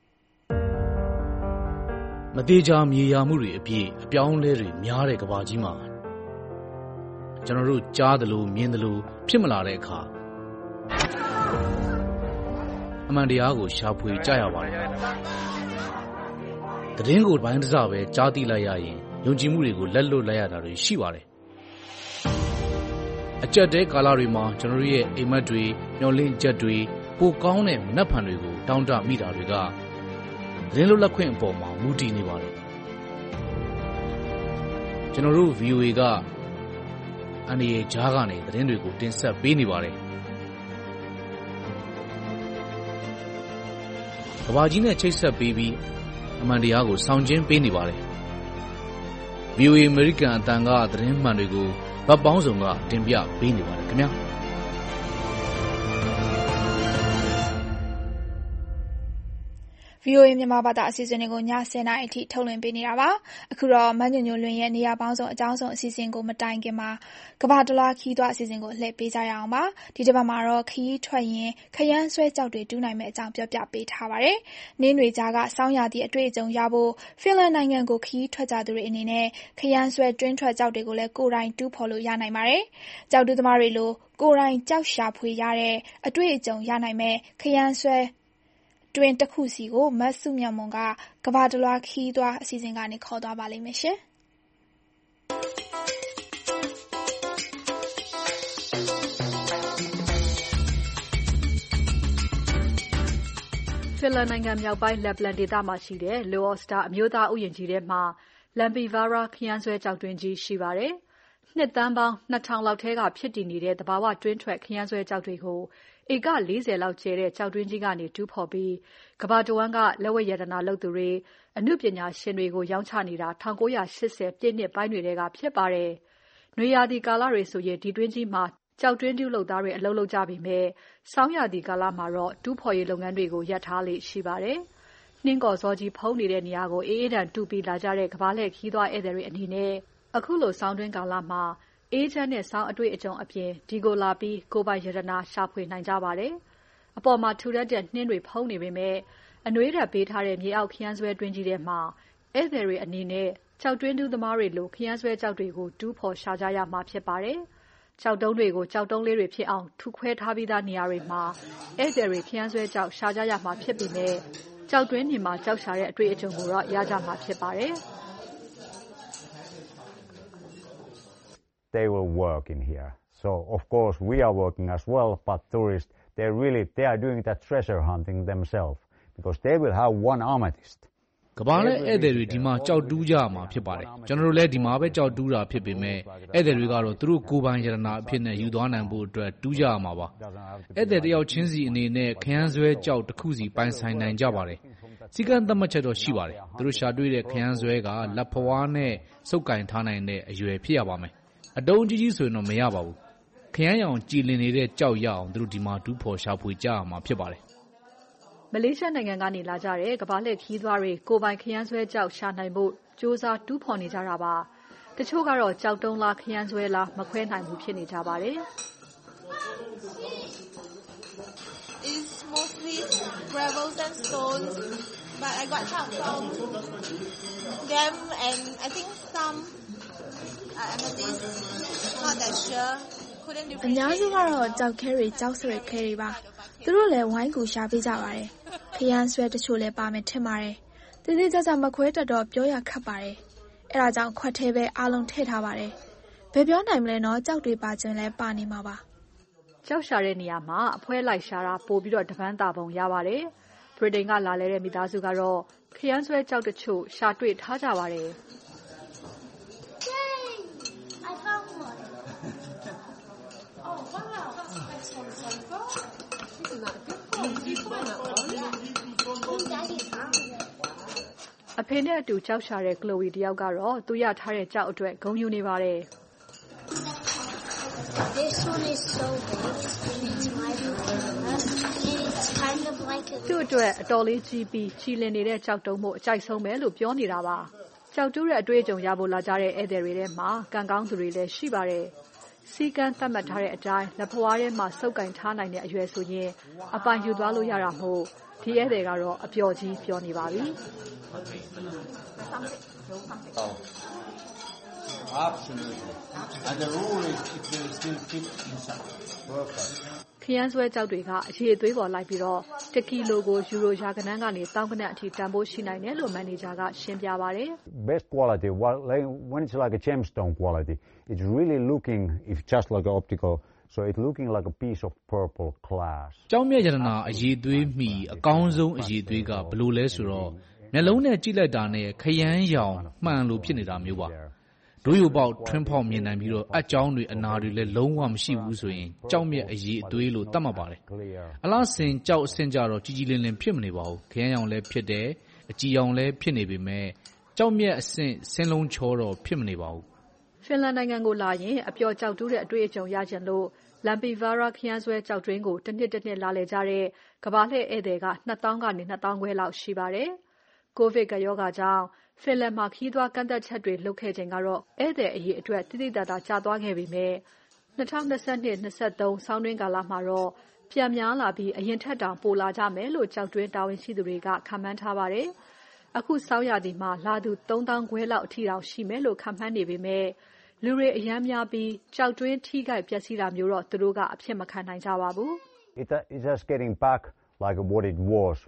[SPEAKER 10] ။မသေးချာမြေယာမှုတွေအပြည့်အပြောင်းလဲတွေများတဲ့ကမ္ဘာကြီးမှာကျွန်တော်တို့ကြားသလိုမြင်သလိုဖြစ်မလာတဲ့အခါအမှန်တရားကိုရှာဖွေကြရပါတယ်။သတင်းကိုပိုင်းတစပဲကြားသိလိုက်ရရင်ယုံကြည်မှုတွေကိုလက်လွတ်လိုက်ရတာတွေရှိပါတယ်။အကြက်တဲကာလတွေမှာကျွန်တော်တို့ရဲ့အိမ်မက်တွေမျောလင့်ချက်တွေပိုကောင်းတဲ့မနှက်ဖန်တွေကိုတောင်းတမိတာတွေကသတင်းလွတ်လပ်ခွင့်အပေါ်မှာမူတည်နေပါတယ်ကျွန်တော်တို့ ဗီအိုအေ ကအန်ဒီအေဂျားကနေသတင်းတွေကိုတင်ဆက်ပေးနေပါတယ်ကဘာကြီးနဲ့ချိတ်ဆက်ပေးပြီးအမှန်တရားကိုဆောင်ကျဉ်ပေးနေပါတယ် ဗီအိုအေ American အတန်ကသတင်းမှန်တွေကိုဗတ်ပေါင်းစုံကတင်ပြပေးနေပါတယ်ခင်ဗျာ
[SPEAKER 2] ဗီအိုအေ မြန်မာဘာသာအစီအစဉ်တွေကိုညဆယ်နာရီအထိထုတ်လွှင့်ပေးနေတာပါအခုတော့မညွညွလွင်ရဲ့နေရာပေါင်းစုံအကြောင်းစုံအစီအစဉ်ကိုမတိုင်ခင်မှာကဘာတလားခီးသွားအစီအစဉ်ကိုလှည့်ပေးကြရအောင်ပါဒီတစ်ပတ်မှာတော့ခီးထွက်ရင်ခရမ်းဆွဲကြောက်တွေတူးနိုင်မဲ့အကြောင်းပြောပြပေးထားပါတယ်နင်းတွေကြားကစောင်းရသည့်အတွေ့အကြုံရဖို့ဖင်လန်နိုင်ငံကိုခီးထွက်ကြသူတွေအနေနဲ့ခရမ်းဆွဲတွင်းထွက်ကြောက်တွေကိုလည်းကိုယ်တိုင်တူးဖော်လို့ရနိုင်ပါတယ်ကြောက်တူးသမားတွေလိုကိုယ်တိုင်ကြောက်ရှာဖွေရတဲ့အတွေ့အကြုံရနိုင်မဲ့ခရမ်းဆွဲတွင်းတစ်ခုစီကိုမတ်စုမြတ်မွန်ကကဘာတလွားခီးသွားအစီအစဉ်ကနေခေါ်သွားပါလိမ့်မယ်ရှင်
[SPEAKER 18] ဖင်လန်နိုင်ငံမြောက်ပိုင်းလက်ပလန်ဒေသမှာရှိတဲ့ Lower Star အမျိုးသားဥယျာဉ်ကြီးထဲမှာ Lempävaara ခရမ်းဆွဲကျောက်တွင်းကြီးရှိပါတယ်။နှစ်သန်းပေါင်းနှစ်ထောင်လောက်ထဲကဖြစ်တည်နေတဲ့သဘာဝတွင်းထွက်ခရမ်းဆွဲကျောက်တွေကိုဧကလေးဆယ်လောက်ကျယ်တဲ့ကျောက်တွင်းကြီးကနေတူးဖော်ပြီးကမ္ဘာတဝန်းကလက်ဝတ်ရတနာလုပ်သူတွေအနုပညာရှင်တွေကိုရောင်းချနေတာ၁၉၈၀ပြည့်နှစ်ပိုင်းတွေကဖြစ်ပါတယ်။နွေရာသီကာလတွေဆိုရင်ဒီတွင်းကြီးမှာကျောက်တွင်းတူးလုပ်သားတွေအလုပ်လုပ်ကြပေမဲ့ဆောင်းရာသီကာလမှာတော့တူးဖော်ရေးလုပ်ငန်းတွေကိုရပ်ထားလေ့ရှိပါတယ်။နှင်းကော်စောကြီးဖုံးနေတဲ့နေရာကိုအေးအေးဒဏ်တူးပြီးလာကြတဲ့ကမ္ဘာလှည့်ခီးသွားဧည့်သည်တွေအနေနဲ့အခုလိုဆောင်းတွင်းကာလမှာအေးချမ်းတဲ့ဆောင်းအတွေ့အကြုံအပြင်ဒီကိုလာပြီးကိုယ်ပိုင်ရတနာရှာဖွေနိုင်ကြပါတယ်။အပေါ်မှာထူထပ်တဲ့နှင်းတွေဖုံးနေပေမဲ့အနွေးဓာတ်ပေးထားတဲ့မြေအောက်ခရမ်းဆွဲတွင်းကြီးထဲမှာဧည့်သည်တွေအနေနဲ့ကျောက်တွင်းတူးသမားတွေလိုခရမ်းဆွဲကျောက်တွေကိုတူးဖော်ရှာကြရမှာဖြစ်ပါတယ်။ကျောက်တုံးတွေကိုကျောက်တုံးလေးတွေဖြစ်အောင်ထူခွဲထားပြီးသားနေရာတွေမှာဧည့်သည်တွေခရမ်းဆွဲကျောက်ရှာကြရမှာဖြစ်ပေမဲ့ကျောက်တွင်းမြေမှာကျောက်ရှာတဲ့အတွေ့အကြုံကိုတော့ရကြမှာဖြစ်ပါတယ်။
[SPEAKER 19] They will work in here. So of course we are working as well, but tourists they really they are doing that treasure hunting themselves because they will have one amethyst.
[SPEAKER 10] ကဘာနဲ့ဧည့်သည်တွေဒီမှာကြောက်တူးကြမှာဖြစ်ပါတယ်ကျွန်တော်တို့လည်းဒီမှာပဲကြောက်တူးတာဖြစ်ပေမဲ့ဧည့်သည်တွေကတော့သူတို့ကိုယ်ပိုင်ရတနာအဖြစ်နဲ့ယူသွားနိုင်ဖို့အတွက်တူးကြရမှာပါဧည့်သည်တယောက်ချင်းစီအနေနဲ့ခရမ်းဆွဲကြောက်တစ်ခုစီပိုင်ဆိုင်နိုင်ကြပါတယ်စီကံသတ်မှတ်ချက်တော့ရှိပါတယ်သူတို့ရှာတွေ့တဲ့ခရမ်းဆွဲကလက်ဖွားနဲ့စုပ်ကင်ထားနိုင်တဲ့အရွယ်ဖြစ်ရပါမယ်အတုံးကြီးကြီးဆိုရင်တော့မရပါဘူးခရမ်းရောင်ကြည်လင်နေတဲ့ကြောက်ရအောင်သူတို့ဒီမှာတူးဖော်ရှာဖွေကြရမှာဖြစ်ပါတယ်
[SPEAKER 18] မလေးရှားနိုင်ငံကနေလာကြတဲ့ကမ္ဘာလှည့်ခီးသွားတွေကိုယ်ပိုင်ခရမ်းဆွဲကြောက်ရှာနိုင်ဖို့စ조사တူးဖော်နေကြတာပါတချို့ကတော့ကြောက်တုံးလားခရမ်းဆွဲလားမခွဲနိုင်ဘူးဖြစ်နေကြပါတယ်
[SPEAKER 20] It's mostly gravels and stones but I got help from them and I think some uh, amethyst not that sure
[SPEAKER 2] အများစုကတော့ကြောက်ခဲတွေကြောက်ဆွဲခဲတွေပါသူတို့လည်းဝိုင်းကူရှာပေးကြပါတယ်ခရမ်းဆွဲတချို့လည်းပါမယ်ထင်ပါတယ်တည်တည်ကြကြမခွဲတတ်တော့ပြောရခက်ပါတယ်အဲ့ဒါကြောင့်ခွက်သေးပဲအားလုံးထည့်ထားပါတယ်ဘယ်ပြောနိုင်မလဲနော်ကြောက်တွေပါခြင်းလည်းပါနေမှာပါ
[SPEAKER 18] ကြောက်ရှာတဲ့နေရာမှာအဖွဲလိုက်ရှာတာပို့ပြီးတော့တပန်းတာပုံရပါတယ်ဗြိတိန်ကလာလဲတဲ့မိသားစုကတော့ခရမ်းဆွဲကြောက်တချို့ရှာတွေ့ထားကြပါတယ်အဖေနဲ့အတူကြောက်ရှာတဲ့ Chloe တယောက်ကတော့သူရထားတဲ့ကြောက်အတွက်ဂုဏ်ယူနေပါတယ်
[SPEAKER 20] This one is so big it's my it's kind of like a
[SPEAKER 18] သူ့အတွက်အတော်လေးကြီးပြီးချီလင်နေတဲ့ကြောက်တုံးမှုအကြိုက်ဆုံးပဲလို့ပြောနေတာပါကြောက်တူးတဲ့အတွေ့အကြုံရဖို့လာကြတဲ့ဧည့်သည်တွေထဲမှာကံကောင်းသူတွေလည်းရှိပါတယ်စီကံသတ်မှတ်ထားတဲ့အတိုင်းလက်ဖွားထဲမှာစုပ်ကင်ထားနိုင်တဲ့အရွယ်ဆိုရင်အပိုင်ယူသွားလို့ရတာမို့ဒီဧည့်သည်ကတော့အပျော်ကြီးပြောနေပါပြီ
[SPEAKER 21] Absolutely. And the rule is it will still fit inside. Perfect.
[SPEAKER 18] ခရမ်းဆွဲကြောက်တွေကအခြေအသွေးပေါ်လိုက်ပြီးတော့တစ်ကီလိုကိုယူရိုရာကနန်းကနေတောင်းကနန်းအထိတန်ဖိုးရှိနိုင်တယ်လို့မန်နေဂျာကရှင်းပြပါတယ်
[SPEAKER 19] Best quality when it's like a gemstone quality it's really looking if just like an optical so it's looking like a piece of purple glass
[SPEAKER 10] ကြောက်မြတ်ရတနာအရေးသွေးမိအကောင်းဆုံးအရေးသွေးကဘယ်လိုလဲဆိုတော့မျက်လုံးနဲ့ကြည့်လိုက်တာနဲ့ခရမ်းရောင်မှန်လို့ဖြစ်နေတာမျိုးပါဒိုးရပေါက်ထွန်းဖောက်မြင်နိုင်ပြီးတော့အကြောင်းတွေအနာတွေလည်းလုံးဝမရှိဘူးဆိုရင်ကြောက်မြတ်အရေးအသွေးလို့သတ်မှတ်ပါတယ်အလားစင်ကြောက်အဆင့်ကြတော့ကြီးကြီးလင်းလင်းဖြစ်မနေပါဘူးခရမ်းရောင်လည်းဖြစ်တယ်အကြည်ရောင်လည်းဖြစ်နေပေမဲ့ကြောက်မြတ်အဆင့်ဆင်းလုံးချောတော့ဖြစ်မနေပါဘူး
[SPEAKER 18] ဖင်လန်နိုင်ငံကိုလာရင်အပျော်ကြောက်တူးတဲ့အတွေ့အကြုံရကြလို့ Lempävaara ခရမ်းဆွဲကြောက်တွင်းကိုတစ်နှစ်တစ်နှစ်လာလေကြတဲ့ကမ္ဘာလှည့်ဧည့်သည်ကနှစ်သောင်းကနေနှစ်သောင်းခွဲလောက်ရှိပါတယ်ကိုဗစ်ကရောဂါကြောင့်ဖင်လန်မှာခီးသွွားကန့်သက်ချက်တွေလုပ်ခဲ့ချိန်ကတော့ဧည့်သည်အရေးအတွက်တိတိတတ်တာကျသွားခဲ့ပေမဲ့၂၀၂၂ ၂၃ဆောင်းတွင်းကာလမှာတော့ပြန်များလာပြီးအရင်ထက်တောင်ပိုလာကြမယ်လို့ကြောက်တွင်းတာဝန်ရှိသူတွေကခန့်မှန်းထားပါတယ်။အခုဆောင်းရာသီမှာလာသူသုံးသောင်းခွဲလောက်အထိတောင်ရှိမယ်လို့ခန့်မှန်းနေပေမဲ့လူတွေအများများပြီးကြောက်တွင်းထိခိုက်ပျက်စီးတာမျိုးတော့သူတို့ကအဖြစ်မခံနိုင်ကြပါဘူး။
[SPEAKER 19] It is just getting back like what it was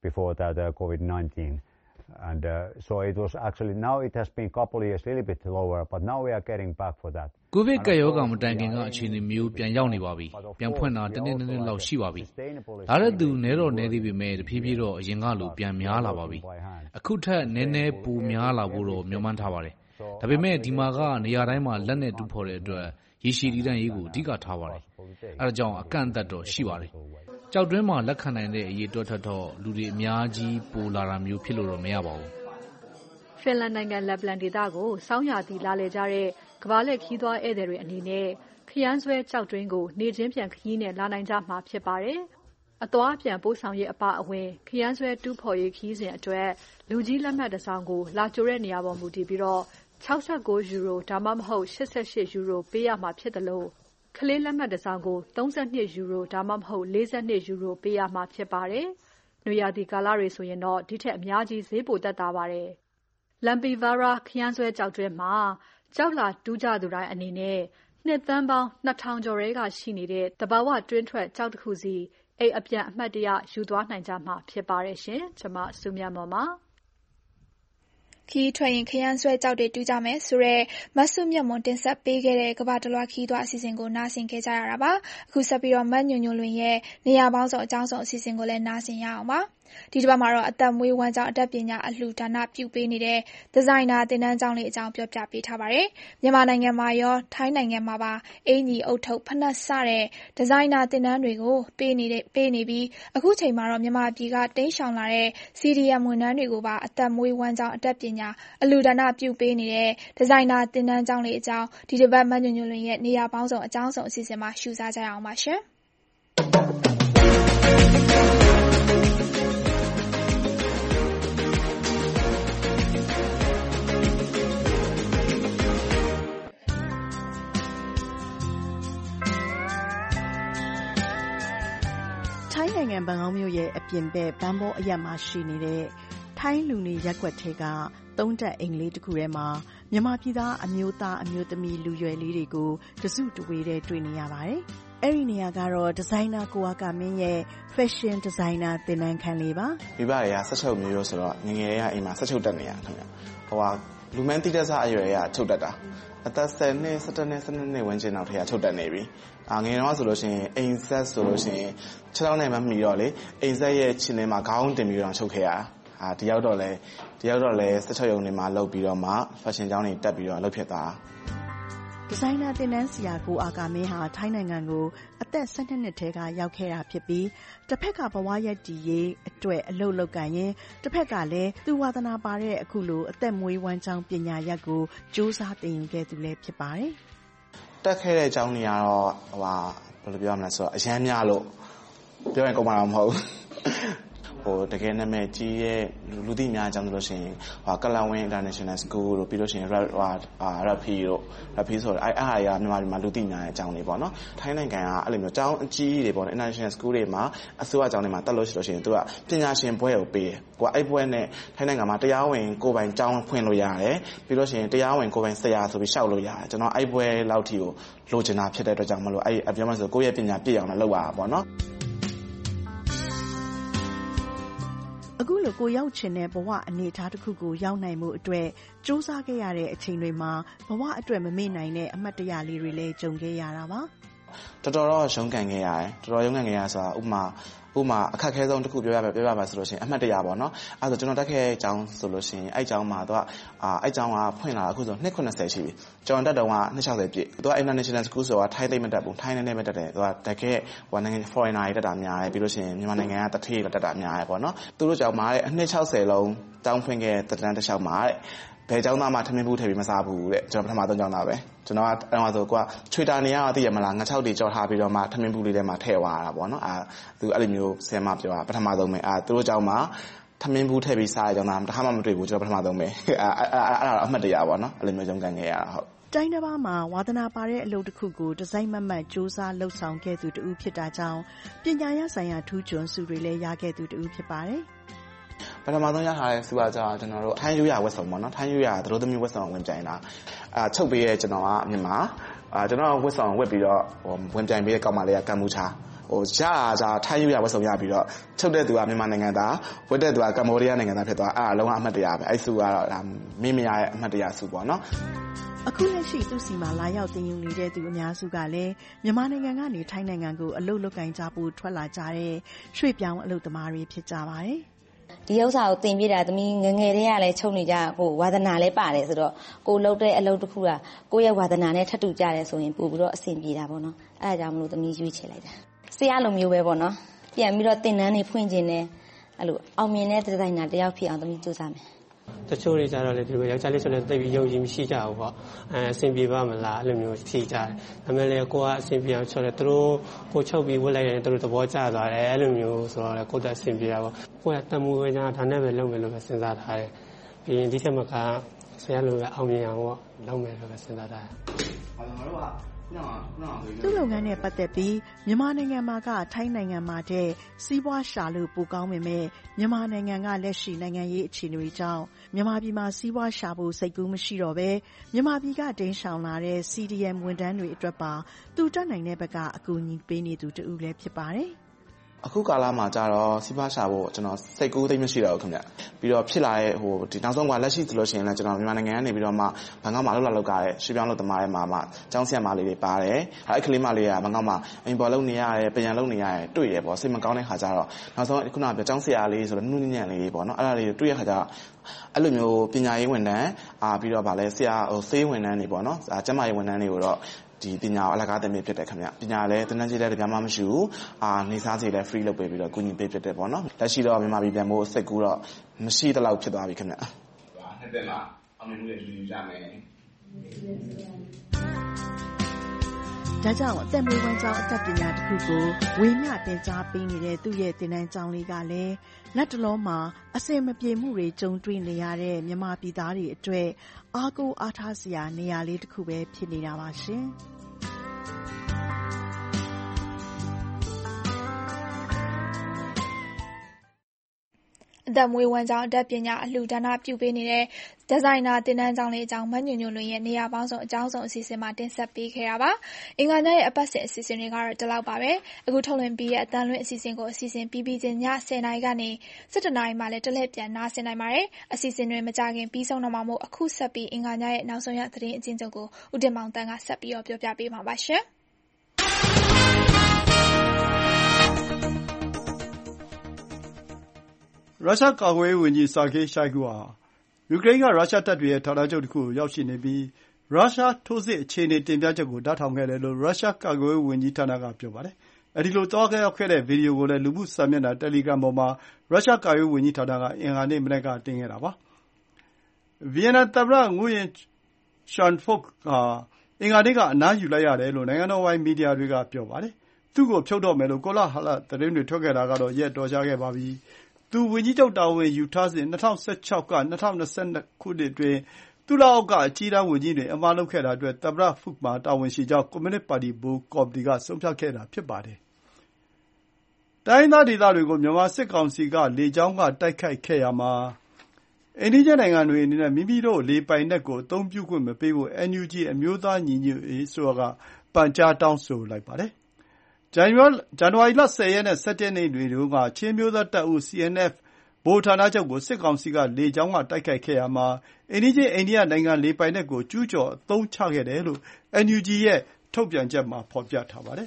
[SPEAKER 19] before that uh, COVID nineteen. And uh, so it was actually, now it has been a couple of years a little bit lower, but now we are getting back for that.
[SPEAKER 10] ကိုဗစ်ကပ်ရောဂါမတိုင်ခင်ကအခြေအနေမျိုးပြန်ရောက်နေပါပြီ။ပြန်ဖွင့်တာတနေ့နေ့လောက်ရှိပါပြီ။ဒါလည်းသူနဲတော့နဲသေးပေမဲ့တဖြည်းဖြည်းတော့အရင်ကလိုပြန်များလာပါပြီ။အခုထက်နည်းနည်းပိုများလာဖို့တော့မျှော်မှန်းထားပါတယ်။ဒါပေမဲ့ဒီမှာကနေရာတိုင်းမှာလက်နဲ့တူဖော်တဲ့အတွက်ရေရှည်တည်တံ့ရေးကိုအဓိကထားပါတယ်။အဲဒါကြောင့်အကန့်အသတ်တော့ရှိပါတယ်။ကြောက်တွင်းမှာလက်ခံနိုင်တဲ့အရေးအတွက်ထက်တော့လူတွေအများကြီးပိုလာတာမျိုးဖြစ်လို့တော့မရပါဘူး။
[SPEAKER 18] ဖင်လန်နိုင်ငံလက်ပလန်ဒေသကိုစောင်းရာသီလာလည်ကြတဲ့ကမ္ဘာလှည့်ခရီးသွားဧည့်သည်တွေအနေနဲ့ခရမ်းဆွဲကျောက်တွင်းကိုနေချင်းပြန်ခရီးနဲ့လာနိုင်ကြမှာဖြစ်ပါတယ်။အသွားအပြန်ပို့ဆောင်ရေးအပါအဝင်ခရမ်းဆွဲတူးဖော်ရေးခရီးစဉ်အတွက်လူကြီးလက်မှတ်တစ်စောင်ကိုလာကြိုတဲ့နေရာပေါ်မူတည်ပြီးတော့၆၉ယူရိုဒါမှမဟုတ်၈၈ယူရိုပေးရမှာဖြစ်တယ်လို့ကလေးလက်မှတ်တစ်စောင်ကို၃၂ယူရိုဒါမှမဟုတ်၄၂ယူရိုပေးရမှာဖြစ်ပါတယ်။နွေရာသီကာလတွေဆိုရင်တော့ဒီထက်အများကြီးဈေးပိုသက်သာပါတယ်။ Lempivara ခရမ်းဆွဲကျောက်တွင်းမှာကျောက်လာတူးကြသူတိုင်းအနေနဲ့နှစ်သန်းပေါင်းနှစ်ထောင်ကျော်ရဲကရှိနေတဲ့တဘာဝတွင်းထွက်ကျောက်တစ်ခုစီအိမ်အပြန်အမှတ်တရယူသွားနိုင်ကြမှာဖြစ်ပါတယ်ရှင်။ကျွန်မစုမြတ်မော်ပါခီးထွက်ရင်ခရမ်းဆွဲကြောက်တွေတူးကြမယ်ဆိုတော့မဆုမြတ်မွန်တင်ဆက်ပေးခဲ့တဲ့ကဘာတလွားခီးသွားအစီအစဉ်ကိုနားဆင်ခဲ့ကြရတာပါအခုဆက်ပြီးတော့မတ်ညွညွလွင်ရဲ့နေရာပေါင်းစုံအကြောင်းစုံအစီအစဉ်ကိုလည်းနားဆင်ရအောင်ပါဒီတစ်ပတ်မှာတော့အသက်မွေးဝမ်းကြောင်းအတတ်ပညာအလှူဒါနပြုပေးနေတဲ့ဒီဇိုင်နာသင်တန်းကျောင်းလေးအကြောင်းပြောပြပေးထားပါတယ်မြန်မာနိုင်ငံမှာရောထိုင်းနိုင်ငံမှာပါအင်ကြီးအုတ်ထုပ်ဖနက်စတဲ့ဒီဇိုင်နာသင်တန်းတွေကိုပေးနေတဲ့ပေးနေပြီးအခုချိန်မှာတော့မြန်မာပြည်ကတိမ်းရှောင်လာတဲ့ စီ ဒီ အမ် ဝန်ထမ်းတွေကိုပါအသက်မွေးဝမ်းကြောင်းအတတ်ပညာအလှူဒါနပြုပေးနေတဲ့ဒီဇိုင်နာသင်တန်းကျောင်းလေးအကြောင်းဒီတစ်ပတ်မတ်ညွညွလွင်ရဲ့နေရာပေါင်းစုံအကြောင်းစုံအစီအစဉ်မှာရှုစားကြရအောင်ပါရှင်
[SPEAKER 1] ထိုင်းနိုင်ငံဘန်ကောက်မြို့ရဲ့အပြင်ဘက်ဘန်ဘောအရပ်မှာရှိနေတဲ့ထိုင်းလူနေရပ်ကွက်ထဲကသုံးတက်အိမ်လေးတစ်ခုထဲမှာမြန်မာပြည်သားအမျိုးသားအမျိုးသမီးလူရွယ်လေးတွေကိုတစုတဝေးတဲ့တွေ့နေရပါတယ်။အဲ့ဒီနေရာကတော့ဒီဇိုင်နာကိုအာကာမင်းရဲ့ fashion designer သင်တန်းခန်းလေးပါ
[SPEAKER 22] ။မိဘတွေကဆက်ချုပ်မျိုးရိုးဆိုတော့ငငယ်တွေကအိမ်မှာဆက်ချုပ်တက်နေရခင်ဗျ။ဟိုကလူမန်းတိတက်စားအရွယ်တွေကချုပ်တက်တာ။အသက်ဆယ်နှစ်ဆယ်တစ်နှစ်ဆယ်နှစ်နှစ်ဝန်းကျင်နောက်ထဲကချုပ်တက်နေပြီ။အာငယ်တော့ဆိုလို့ရှိရင်အိမ်ဆက်ဆိုလို့ရှိရင်ခြေထောက်နဲ့မှမီတော့လေအိမ်ဆက်ရဲ့ခြေထဲမှာခေါင်းတင်ပြီးတော့ချုပ်ခဲ့ရတာ။အာဒီရောက်တော့လေဒီရောက်တော့လေဆက်ချုပ်ရုံတွေမှာလုပ်ပြီးတော့မှ fashion ကျောင်းတွေတက်ပြီးတော့လုပ်ဖြစ်တာ
[SPEAKER 1] ။ဒီဇိုင်နာသင်တန်းဆရာကိုအာကာမင်းဟာထိုင်းနိုင်ငံကိုအသက်၁၂နှစ်ထဲကရောက်ခဲ့တာဖြစ်ပြီးတစ်ဖက်ကဘဝရည်တည်ရေးအတွက်အလုပ်လုပ်ကန်ရင်တစ်ဖက်ကလည်းသူဝါသနာပါတဲ့အခုလိုအသက်မွေးဝမ်းကြောင်းပညာရပ်ကိုစူးစမ်းသင်ယူခဲ့သူလည်းဖြစ်ပါတယ်
[SPEAKER 22] ။တက်ခဲ့တဲ့ကျောင်းတွေကတော့ဟိုဟာဘယ်လိုပြောရမလဲဆိုတော့အရန်များလို့ပြောရင်ကုန်မှာတော့မဟုတ်ဘူးဟိုတကယ်နာမည်ကြီးရဲ့လူသိများအကြောင်းဆိုလို့ရှိရင်ဟိုကလန်ဝင်း International School တို့ပြီးလို့ရှိရင် Rap ဟာ Rapi တို့ Rapi ဆိုတော့အဲ့အားရမြန်မာပြည်မှာလူသိများတဲ့အကြောင်းတွေပေါ့နော်ထိုင်းနိုင်ငံကအဲ့လိုမျိုးအကြောင်းအကြီးတွေပေါ့နော် International School တွေမှာအစိုးရအကြောင်းတွေမှာတက်လို့ရှိလို့ရှိရင်သူကပညာရှင်ဘွဲကိုပေးတယ်ကိုကအဲ့ဘွဲနဲ့ထိုင်းနိုင်ငံမှာတရားဝင်ကိုယ်ပိုင်ကျောင်းဖွင့်လို့ရတယ်ပြီးလို့ရှိရင်တရားဝင်ကိုယ်ပိုင်ဆရာဆိုပြီးရှောက်လို့ရတယ်ကျွန်တော်အဲ့ဘွဲလောက်ထိကိုလိုချင်တာဖြစ်တဲ့အတွက်ကြောင့်မလို့အဲ့အပြောမှဆိုကိုယ့်ရဲ့ပညာပြည့်အောင်လည်းလုပ်ရတာပေါ့နော်
[SPEAKER 1] အခုလိုကိုရောက်ချင်တဲ့ဘဝအနေအထားတစ်ခုကိုရောက်နိုင်မှုအတွက်စူးစမ်းခဲ့ရတဲ့အချိန်တွေမှာဘဝအတွက်မမေ့နိုင်တဲ့အမှတ်တရလေးတွေလည်းကြုံခဲ့ရတာပါ
[SPEAKER 22] တော်တော်တော့ရုန်းကန်ခဲ့ရတယ်တော်တော်ရုန်းကန်ခဲ့ရဆိုတာဥပမာဥပမာအခက်ခဲဆုံးတစ်ခုပြောရမယ်ပြောရပါဆိုလို့ရှိရင်အမှတ်တရပေါ့နော်အဲဆိုကျွန်တော်တက်ခဲ့တဲ့အကြောင်းဆိုလို့ရှိရင်အဲ့အကြောင်းမှာသူကအာအဲ့အကြောင်းကဖွင့်လာအခုဆိုနှစ်ခုနှစ်ဆယ်ရှိပြီကျွန်တော်တက်တော့ကနှစ်၆၀ပြည့်သူက International School ဆိုတာထိုင်းသိမ့်မတက်ဘူးထိုင်းနဲ့နဲ့မတက်တယ်သူကတက်ခဲ့ဟိုနိုင်ငံ foreigner တွေတက်တာများတယ်ပြီးလို့ရှိရင်မြန်မာနိုင်ငံကတထေးတွေတက်တာများတယ်ပေါ့နော်သူတို့ကြောင့်မှာတဲ့အနှစ်၆၀လုံးတောင်းဖွင့်ခဲ့တဲ့တန်းတစ်လျှောက်မှာတဲ့ဘယ်ကျောင်းသားမှထမင်းဘူးထည့်ပြီးမစားဘူးတဲ့ကျွန်တော်ပထမဆုံးကျောင်းသားပဲကျွန်တော်ကအဲ့တော့ဆိုကွာချွေတာနေရတော့သိရမလားငါးချောက်တွေကြော်ထားပြီးတော့မှထမင်းဘူးလေးထဲမှာထည့်သွားတာပေါ့နော်အာသူအဲ့လိုမျိုးဆင်မပြောတာပထမဆုံးပဲအာသူတို့ကျောင်းမှာထမင်းဘူးထည့်ပြီးစားတဲ့ကျောင်းသားတစ်ခါမှမတွေ့ဘူးကျွန်တော်ပထမဆုံးပဲအာအဲ့ဒါအမှတ်တရပေါ့နော်အဲ့လိုမျိုးရုန်းကန်ခဲ့ရတာဟုတ်
[SPEAKER 1] တိုင်းတစ်ပါးမှာဝါသနာပါတဲ့အလုပ်တစ်ခုကိုဒီဇိုင်းမတ်မတ်စူးစမ်းလှုပ်ဆောင်ခဲ့သူတူဖြစ်တာကြောင့်ပညာရေးဆိုင်ရာထူးချွန်စုတွေလည်းရခဲ့သူတူဖြစ်ပါတယ်
[SPEAKER 22] ပထမဆုံးရထားတဲ့စုကကြာကျွန်တော်တို့ထိုင်းရိုးရာဝတ်စုံပေါ့နော်ထိုင်းရိုးရာသတို့သမီးဝတ်စုံဝင်ပြိုင်တာအာချုပ်ပေးရဲ့ကျွန်တော်ကမြန်မာအာကျွန်တော်ဝတ်စုံဝတ်ပြီးတော့ဝင်ပြိုင်ပေးတဲ့ကောင်မလေးကကမ်ဘူချာဟိုရတာကြာထိုင်းယူရဝတ်စုံရပြီးတော့ချုပ်တဲ့သူကမြန်မာနိုင်ငံသားဝတ်တဲ့သူကကမ္ဘောဒီးယားနိုင်ငံသားဖြစ်သွားအဲ့ဒါလုံးဝအမှတ်တရပဲအဲ့စုကတော့ဒါမင်းမရရဲ့အမှတ်တရစုပေါ့နော်
[SPEAKER 1] အခုလက်ရှိသူစီမှာလာရောက်တင်ယူနေတဲ့သူအများစုကလည်းမြန်မာနိုင်ငံကနေထိုင်းနိုင်ငံကိုအလုပ်လုပ်ကင်ကြဖို့ထွက်လာကြတဲ့ရွှေ့ပြောင်းအလုပ်သမားတွေဖြစ်ကြပါတယ်
[SPEAKER 3] ဒီဥစ္စာကိုတင်ပြတာသမီးငငယ်တည်းကလည်းချုပ်နေကြဟိုဝါသနာလည်းပါတယ်ဆိုတော့ကိုလုပ်တဲ့အလုပ်တစ်ခုကကိုရဲ့ဝါသနာနဲ့ထပ်တူကြတယ်ဆိုရင်ပို့ပြီးတော့အဆင်ပြေတာပေါ့နော်အဲဒါကြောင့်မလို့သမီးရွေးချယ်လိုက်တာဆရာလိုမျိုးပဲပေါ့နော်ပြန်ပြီးတော့တင်နန်းနေဖွင့်ခြင်းနဲ့အဲ့လိုအောင်မြင်တဲ့ဒီဇိုင်နာတယောက်ဖြစ်အောင်သမီးကြိုးစားမယ်
[SPEAKER 6] တချို့တွေကြတော့လေဒီလိုယောက်ျားလေးဆိုလည်းတိတ်ပြီးယုံကြည်မရှိကြဘူးပေါ့အဲအဆင်ပြေပါမလားအဲ့လိုမျိုးဖြေကြတယ်ဒါပေမဲ့လေကိုကအဆင်ပြေအောင်ချော်တယ်သူတို့ကိုချုပ်ပြီးဝတ်လိုက်ရင်သူတို့သဘောကျသွားတယ်အဲ့လိုမျိုးဆိုတော့လေကိုတက်အဆင်ပြေတာပေါ့ကိုကတမှုဝေးကြဒါနဲ့ပဲလုပ်မယ်လို့ပဲစဉ်းစားထားတယ်ပြီးရင်ဒီချက်မှာကဆရာလိုပဲအောင်မြင်အောင်ပေါ့လုပ်မယ်လို့ပဲစဉ်းစားထားတယ်
[SPEAKER 1] သူ့လုပ်ငန်းနဲ့ပတ်သက်ပြီးမြန်မာနိုင်ငံမှာကထိုင်းနိုင်ငံမှာတဲ့စီးပွားရှာလို့ပိုကောင်းပေမဲ့မြန်မာနိုင်ငံကလက်ရှိနိုင်ငံရေးအခြေအနေတွေကြောင့်မြန်မာပြည်မှာစီးပွားရှာဖို့စိတ်ကူးမရှိတော့ပဲမြန်မာပြည်ကတင်းရှောင်လာတဲ့ စီ ဒီ အမ် ဝန်ထမ်းတွေအတွက်ပါသူတက်နိုင်တဲ့ဘက်ကအကူအညီပေးနေသူတူလည်းဖြစ်ပါတယ်
[SPEAKER 22] အခုကာလမှာကြတော့စီးပွားရှာဖို့ကျွန်တော်စိတ်ကူးသိမရှိတော့ဘူးခင်ဗျပြီးတော့ဖြစ်လာတဲ့ဟိုဒီနောက်ဆုံးကလက်ရှိဆိုလို့ရှိရင်လည်းကျွန်တော်မြန်မာနိုင်ငံကနေပြီးတော့မှဘန်ကောက်မှာလှုပ်လာလှုပ်ကားတဲ့ရွှေပြောင်းလုပ်သမားတွေမှာမှကျောင်းဆရာမလေးတွေပါတယ်အဲ့ကလေးမလေးကဘန်ကောက်မှာအင်ပေါ်လုပ်နေရတယ်ပြန်လုပ်နေရတယ်တွေ့ရပေါ့စိတ်မကောင်းတဲ့ခါကျတော့နောက်ဆုံးခုနကပြောကျောင်းဆရာလေးဆိုတော့နုညံ့လေးပေါ့နော်အဲ့ဒါလေးတွေ့ရခါကျတော့အဲ့လိုမျိုးပညာရေးဝန်ထမ်းအာပြီးတော့ဗာလဲဆရာဟိုဆေးဝန်ထမ်းတွေပေါ့နော်ကျန်းမာရေးဝန်ထမ်းတွေကိုတော့ဒီပညာအလကားတင်ပေးဖြစ်တယ်ခင်ဗျပညာလည်းတန်းတန်းကြီးလည်းတပြားမှမရှိဘူးအာနေစားစီလည်း free လုပ်ပေးပြီးတော့ကူညီပေးဖြစ်တယ်ပေါ့နော်လက်ရှိတော့မြန်မာပြည်ပြန်ဖို့စိတ်ကူးတော့မရှိတလောက်ဖြစ်သွားပြီခင်ဗျနှစ်သက်မှာအောင်မြင်မှုတွေယူကြမယ်
[SPEAKER 1] ဒါကြောင့်အသက်မွေးဝမ်းကြောင်းအတတ်ပညာတစ်ခုကိုဝေမျှတင်ကြားပေးနေတဲ့သူ့ရဲ့သင်တန်းကျောင်းလေးကလည်းလက်တလုံးမှာအစင်မပြေမှုတွေကြုံတွေ့နေရတဲ့မြန်မာပြည်သားတွေအတွက်အားကိုးအားထားစရာနေရာလေးတစ်ခုပဲဖြစ်နေတာပါရှင်။
[SPEAKER 2] အသက်မွေးဝမ်းကြောင်းအတတ်ပညာအလှူဒါနပြုပေးနေတဲ့ဒီဇိုင်နာသင်တန်းကျောင်းလေးအကြောင်းမညွန့်ညွန့်လွင်ရဲ့နေရာပေါင်းစုံအကြောင်းစုံအစီအစဉ်မှာတင်ဆက်ပေးခဲ့တာပါ။အင်္ဂါညရဲ့အပတ်စဉ်အစီအစဉ်တွေကတော့ဒီလောက်ပါပဲ။အခုထုတ်လွှင့်ပြီးရဲ့အသံလွှင့်အစီအစဉ်ကိုအစီအစဉ်ပြီးပြီးချင်းညဆယ်နာရီကနေ၁၁နာရီမှလည်းတလှည့်ပြန်နားဆင်နိုင်ပါတယ်။အစီအစဉ်တွေမကြခင်ပြီးဆုံးတော့မှာမို့အခုဆက်ပြီးအင်္ဂါညရဲ့နောက်ဆုံးရသတင်းအကျဉ်းချုပ်ကိုဦးတင်မောင်တန်းကဆက်ပြီးတော့ပြောပြပေးမှာပါရှင်။
[SPEAKER 23] ရုရှားကာကွယ်ရေးဝန်ကြီး Sergei Shoigu ဟာယူကရိန်းကရုရှားတပ်တွေရဲ့ဌာနချုပ်တစ်ခုကိုရောက်ရှိနေပြီးရုရှားထိုးစစ်အခြေအနေတင်ပြချက်ကိုနားထောင်ခဲ့တယ်လို့ရုရှားကာကွယ်ရေးဝန်ကြီးဌာနကပြောပါတယ်။အဲဒီလိုသွားရောက်ခဲ့တဲ့ဗီဒီယိုကိုလည်းလူမှုစာမျက်နှာ Telegram ပေါ်မှာရုရှားကာကွယ်ရေးဝန်ကြီးဌာနကအင်္ဂါနေ့မနက်ကတင်ခဲ့တာပါ။ဗီယက်နမ်သမ္မတ Nguyen Xuan Phuc ဟာအင်္ဂါနေ့ကအနားယူလိုက်ရတယ်လို့နိုင်ငံတော်ပိုင်မီဒီယာတွေကပြောပါတယ်။သူ့ကိုဖြုတ်တော့မယ်လို့ကောလာဟလသတင်းတွေထွက်ခဲ့တာကတော့ရက်တော်ကြာခဲ့ပါပြီ။သူဝန်ကြီးချုပ်တာဝန်ယူထားစဉ်၂၀၁၆က၂၀၂၂ခုနှစ်အတွင်းသူ့လက်အောက်ကအကြီးတန်းဝန်ကြီးတွေအမှားလုပ်ခဲ့တာအတွက်သမ္မတ Phuc မှာတာဝန်ရှိကြောင်းကွန်မြူနစ်ပါတီဗဟိုကော်မတီကဆုံးဖြတ်ခဲ့တာဖြစ်ပါတယ်။တိုင်းရင်းသားဒေသတွေကိုမြန်မာစစ်ကောင်စီကလေကြောင်းကတိုက်ခိုက်ခဲ့ရာမှာအိမ်နီးချင်းနိုင်ငံတွေအနေနဲ့မိမိတို့လေပိုင်နက်ကိုအသုံးပြုခွင့်မပေးဖို့ အန်ယူဂျီ အမျိုးသားညီညွတ်ရေးအစိုးရကပန်ကြားတောင်းဆိုလိုက်ပါတယ်။ဇန်နဝါရီလ၁၀ရက်နဲ့၁၁ရက်နေ့တွေတုန်းကချင်းအမျိုးသားတပ်ဦး စီအန်အက်ဖ် ဗဟိုဌာနချုပ်ကိုစစ်ကောင်စီကလေကြောင်းကတိုက်ခိုက်ခဲ့ရာမှာအိမ်နီးချင်းအိန္ဒိယနိုင်ငံလေပိုင်နက်ကိုကျူးကျော်အသုံးချခဲ့တယ်လို့ အန်ယူဂျီ ရဲ့ထုတ်ပြန်ချက်မှာဖော်ပြထားပါတယ်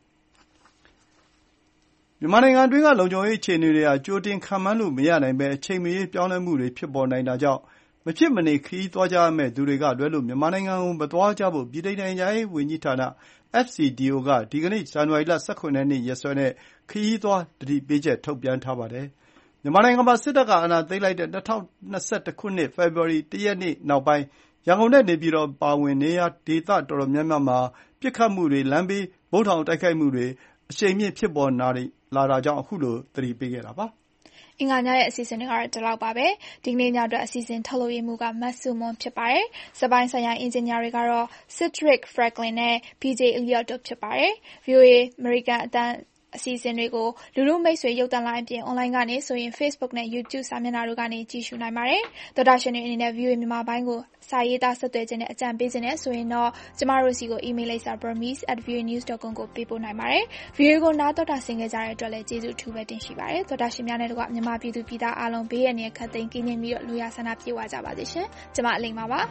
[SPEAKER 23] ။မြန်မာနိုင်ငံအတွင်းကလုံခြုံရေးအခြေအနေတွေဟာကြိုတင်ခန့်မှန်းလို့မရနိုင်ဘဲအချိန်မရွေးပြောင်းလဲမှုတွေဖြစ်ပေါ်နိုင်တာကြောင့်မဖြစ်မနေခရီးသွားကြရမယ့်သူတွေကလွဲလို့မြန်မာနိုင်ငံကိုမသွားကြဖို့ဗြိတိန်နိုင်ငံခြားရေးဝန်ကြီးဌာန အက်ဖ် စီ ဒီ အို ကဒီကနေ့ဇန်နဝါရီလ၁၇ရက်နေ့ရက်စွဲနဲ့ခရီးသွားသတိပေးချက်ထုတ်ပြန်ထားပါတယ်။မြန်မာနိုင်ငံမှာစစ်တပ်ကအာဏာသိမ်းလိုက်တဲ့၂၀၂၁ခုနှစ်ဖေဖော်ဝါရီ၁ရက်နေ့နောက်ပိုင်းရန်ကုန်နဲ့နေပြည်တော်အပါအဝင်နေရာဒေသတော်တော်များများမှာပစ်ခတ်မှုတွေလမ်းဘေးဗုံးထောင်တိုက်ခိုက်မှုတွေအရှိန်မြင့်ဖြစ်ပေါ်လာတာကြောင့်အခုလိုသတိပေးခဲ့တာပါ
[SPEAKER 2] ။အင်္ဂါညရဲ့အစီအစဉ်တွေကတော့ဒီလောက်ပါပဲ။ဒီကနေ့ညအတွက်အစီအစဉ်ထုတ်လုပ်ရေးမှူးကမတ်စုမွန်ဖြစ်ပါတယ်။စက်ပိုင်းဆိုင်ရာအင်ဂျင်နီယာတွေကတော့ Cedric Franklin နဲ့ ဘီ ဂျေ Elliott တို့ဖြစ်ပါတယ်။ ဗွီအိုအေ American အသံအစီအစဉ်တွေကိုလူလူမိတ်ဆွေရုပ်သံလိုင်းအပြင် online ကနေဆိုရင် Facebook နဲ့ YouTube စာမျက်နှာတို့ကနေကြည့်ရှုနိုင်ပါတယ်။သောတာရှင်တွေအနေနဲ့ ဗွီအိုအေ မြန်မာပိုင်းကိုစာရေးသားဆက်သွယ်ခြင်းနဲ့အကြံပေးခြင်းနဲ့ဆိုရင်တော့ကျမတို့စီကို email လိပ်စာ burmese at v o a news dot com ကိုပေးပို့နိုင်ပါတယ်။ ဗွီအိုအေကိုနားတော်တာဆင်ခဲ့ကြတဲ့အတွက်လည်းကျေးဇူးအထူးပဲတင်ရှိပါတယ်။သောတာရှင်များနဲ့တကွမြန်မာပြည်သူပြည်သားအားလုံးဘေးရန်ရခတ်သိမ်းကင်းပြီးတော့လူရဆန္ဒပြေဝကြပါစေရှင်။ကျမအလိမ္မာပါ။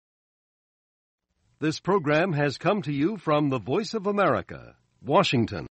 [SPEAKER 5] This program has come to you from the Voice of America, Washington.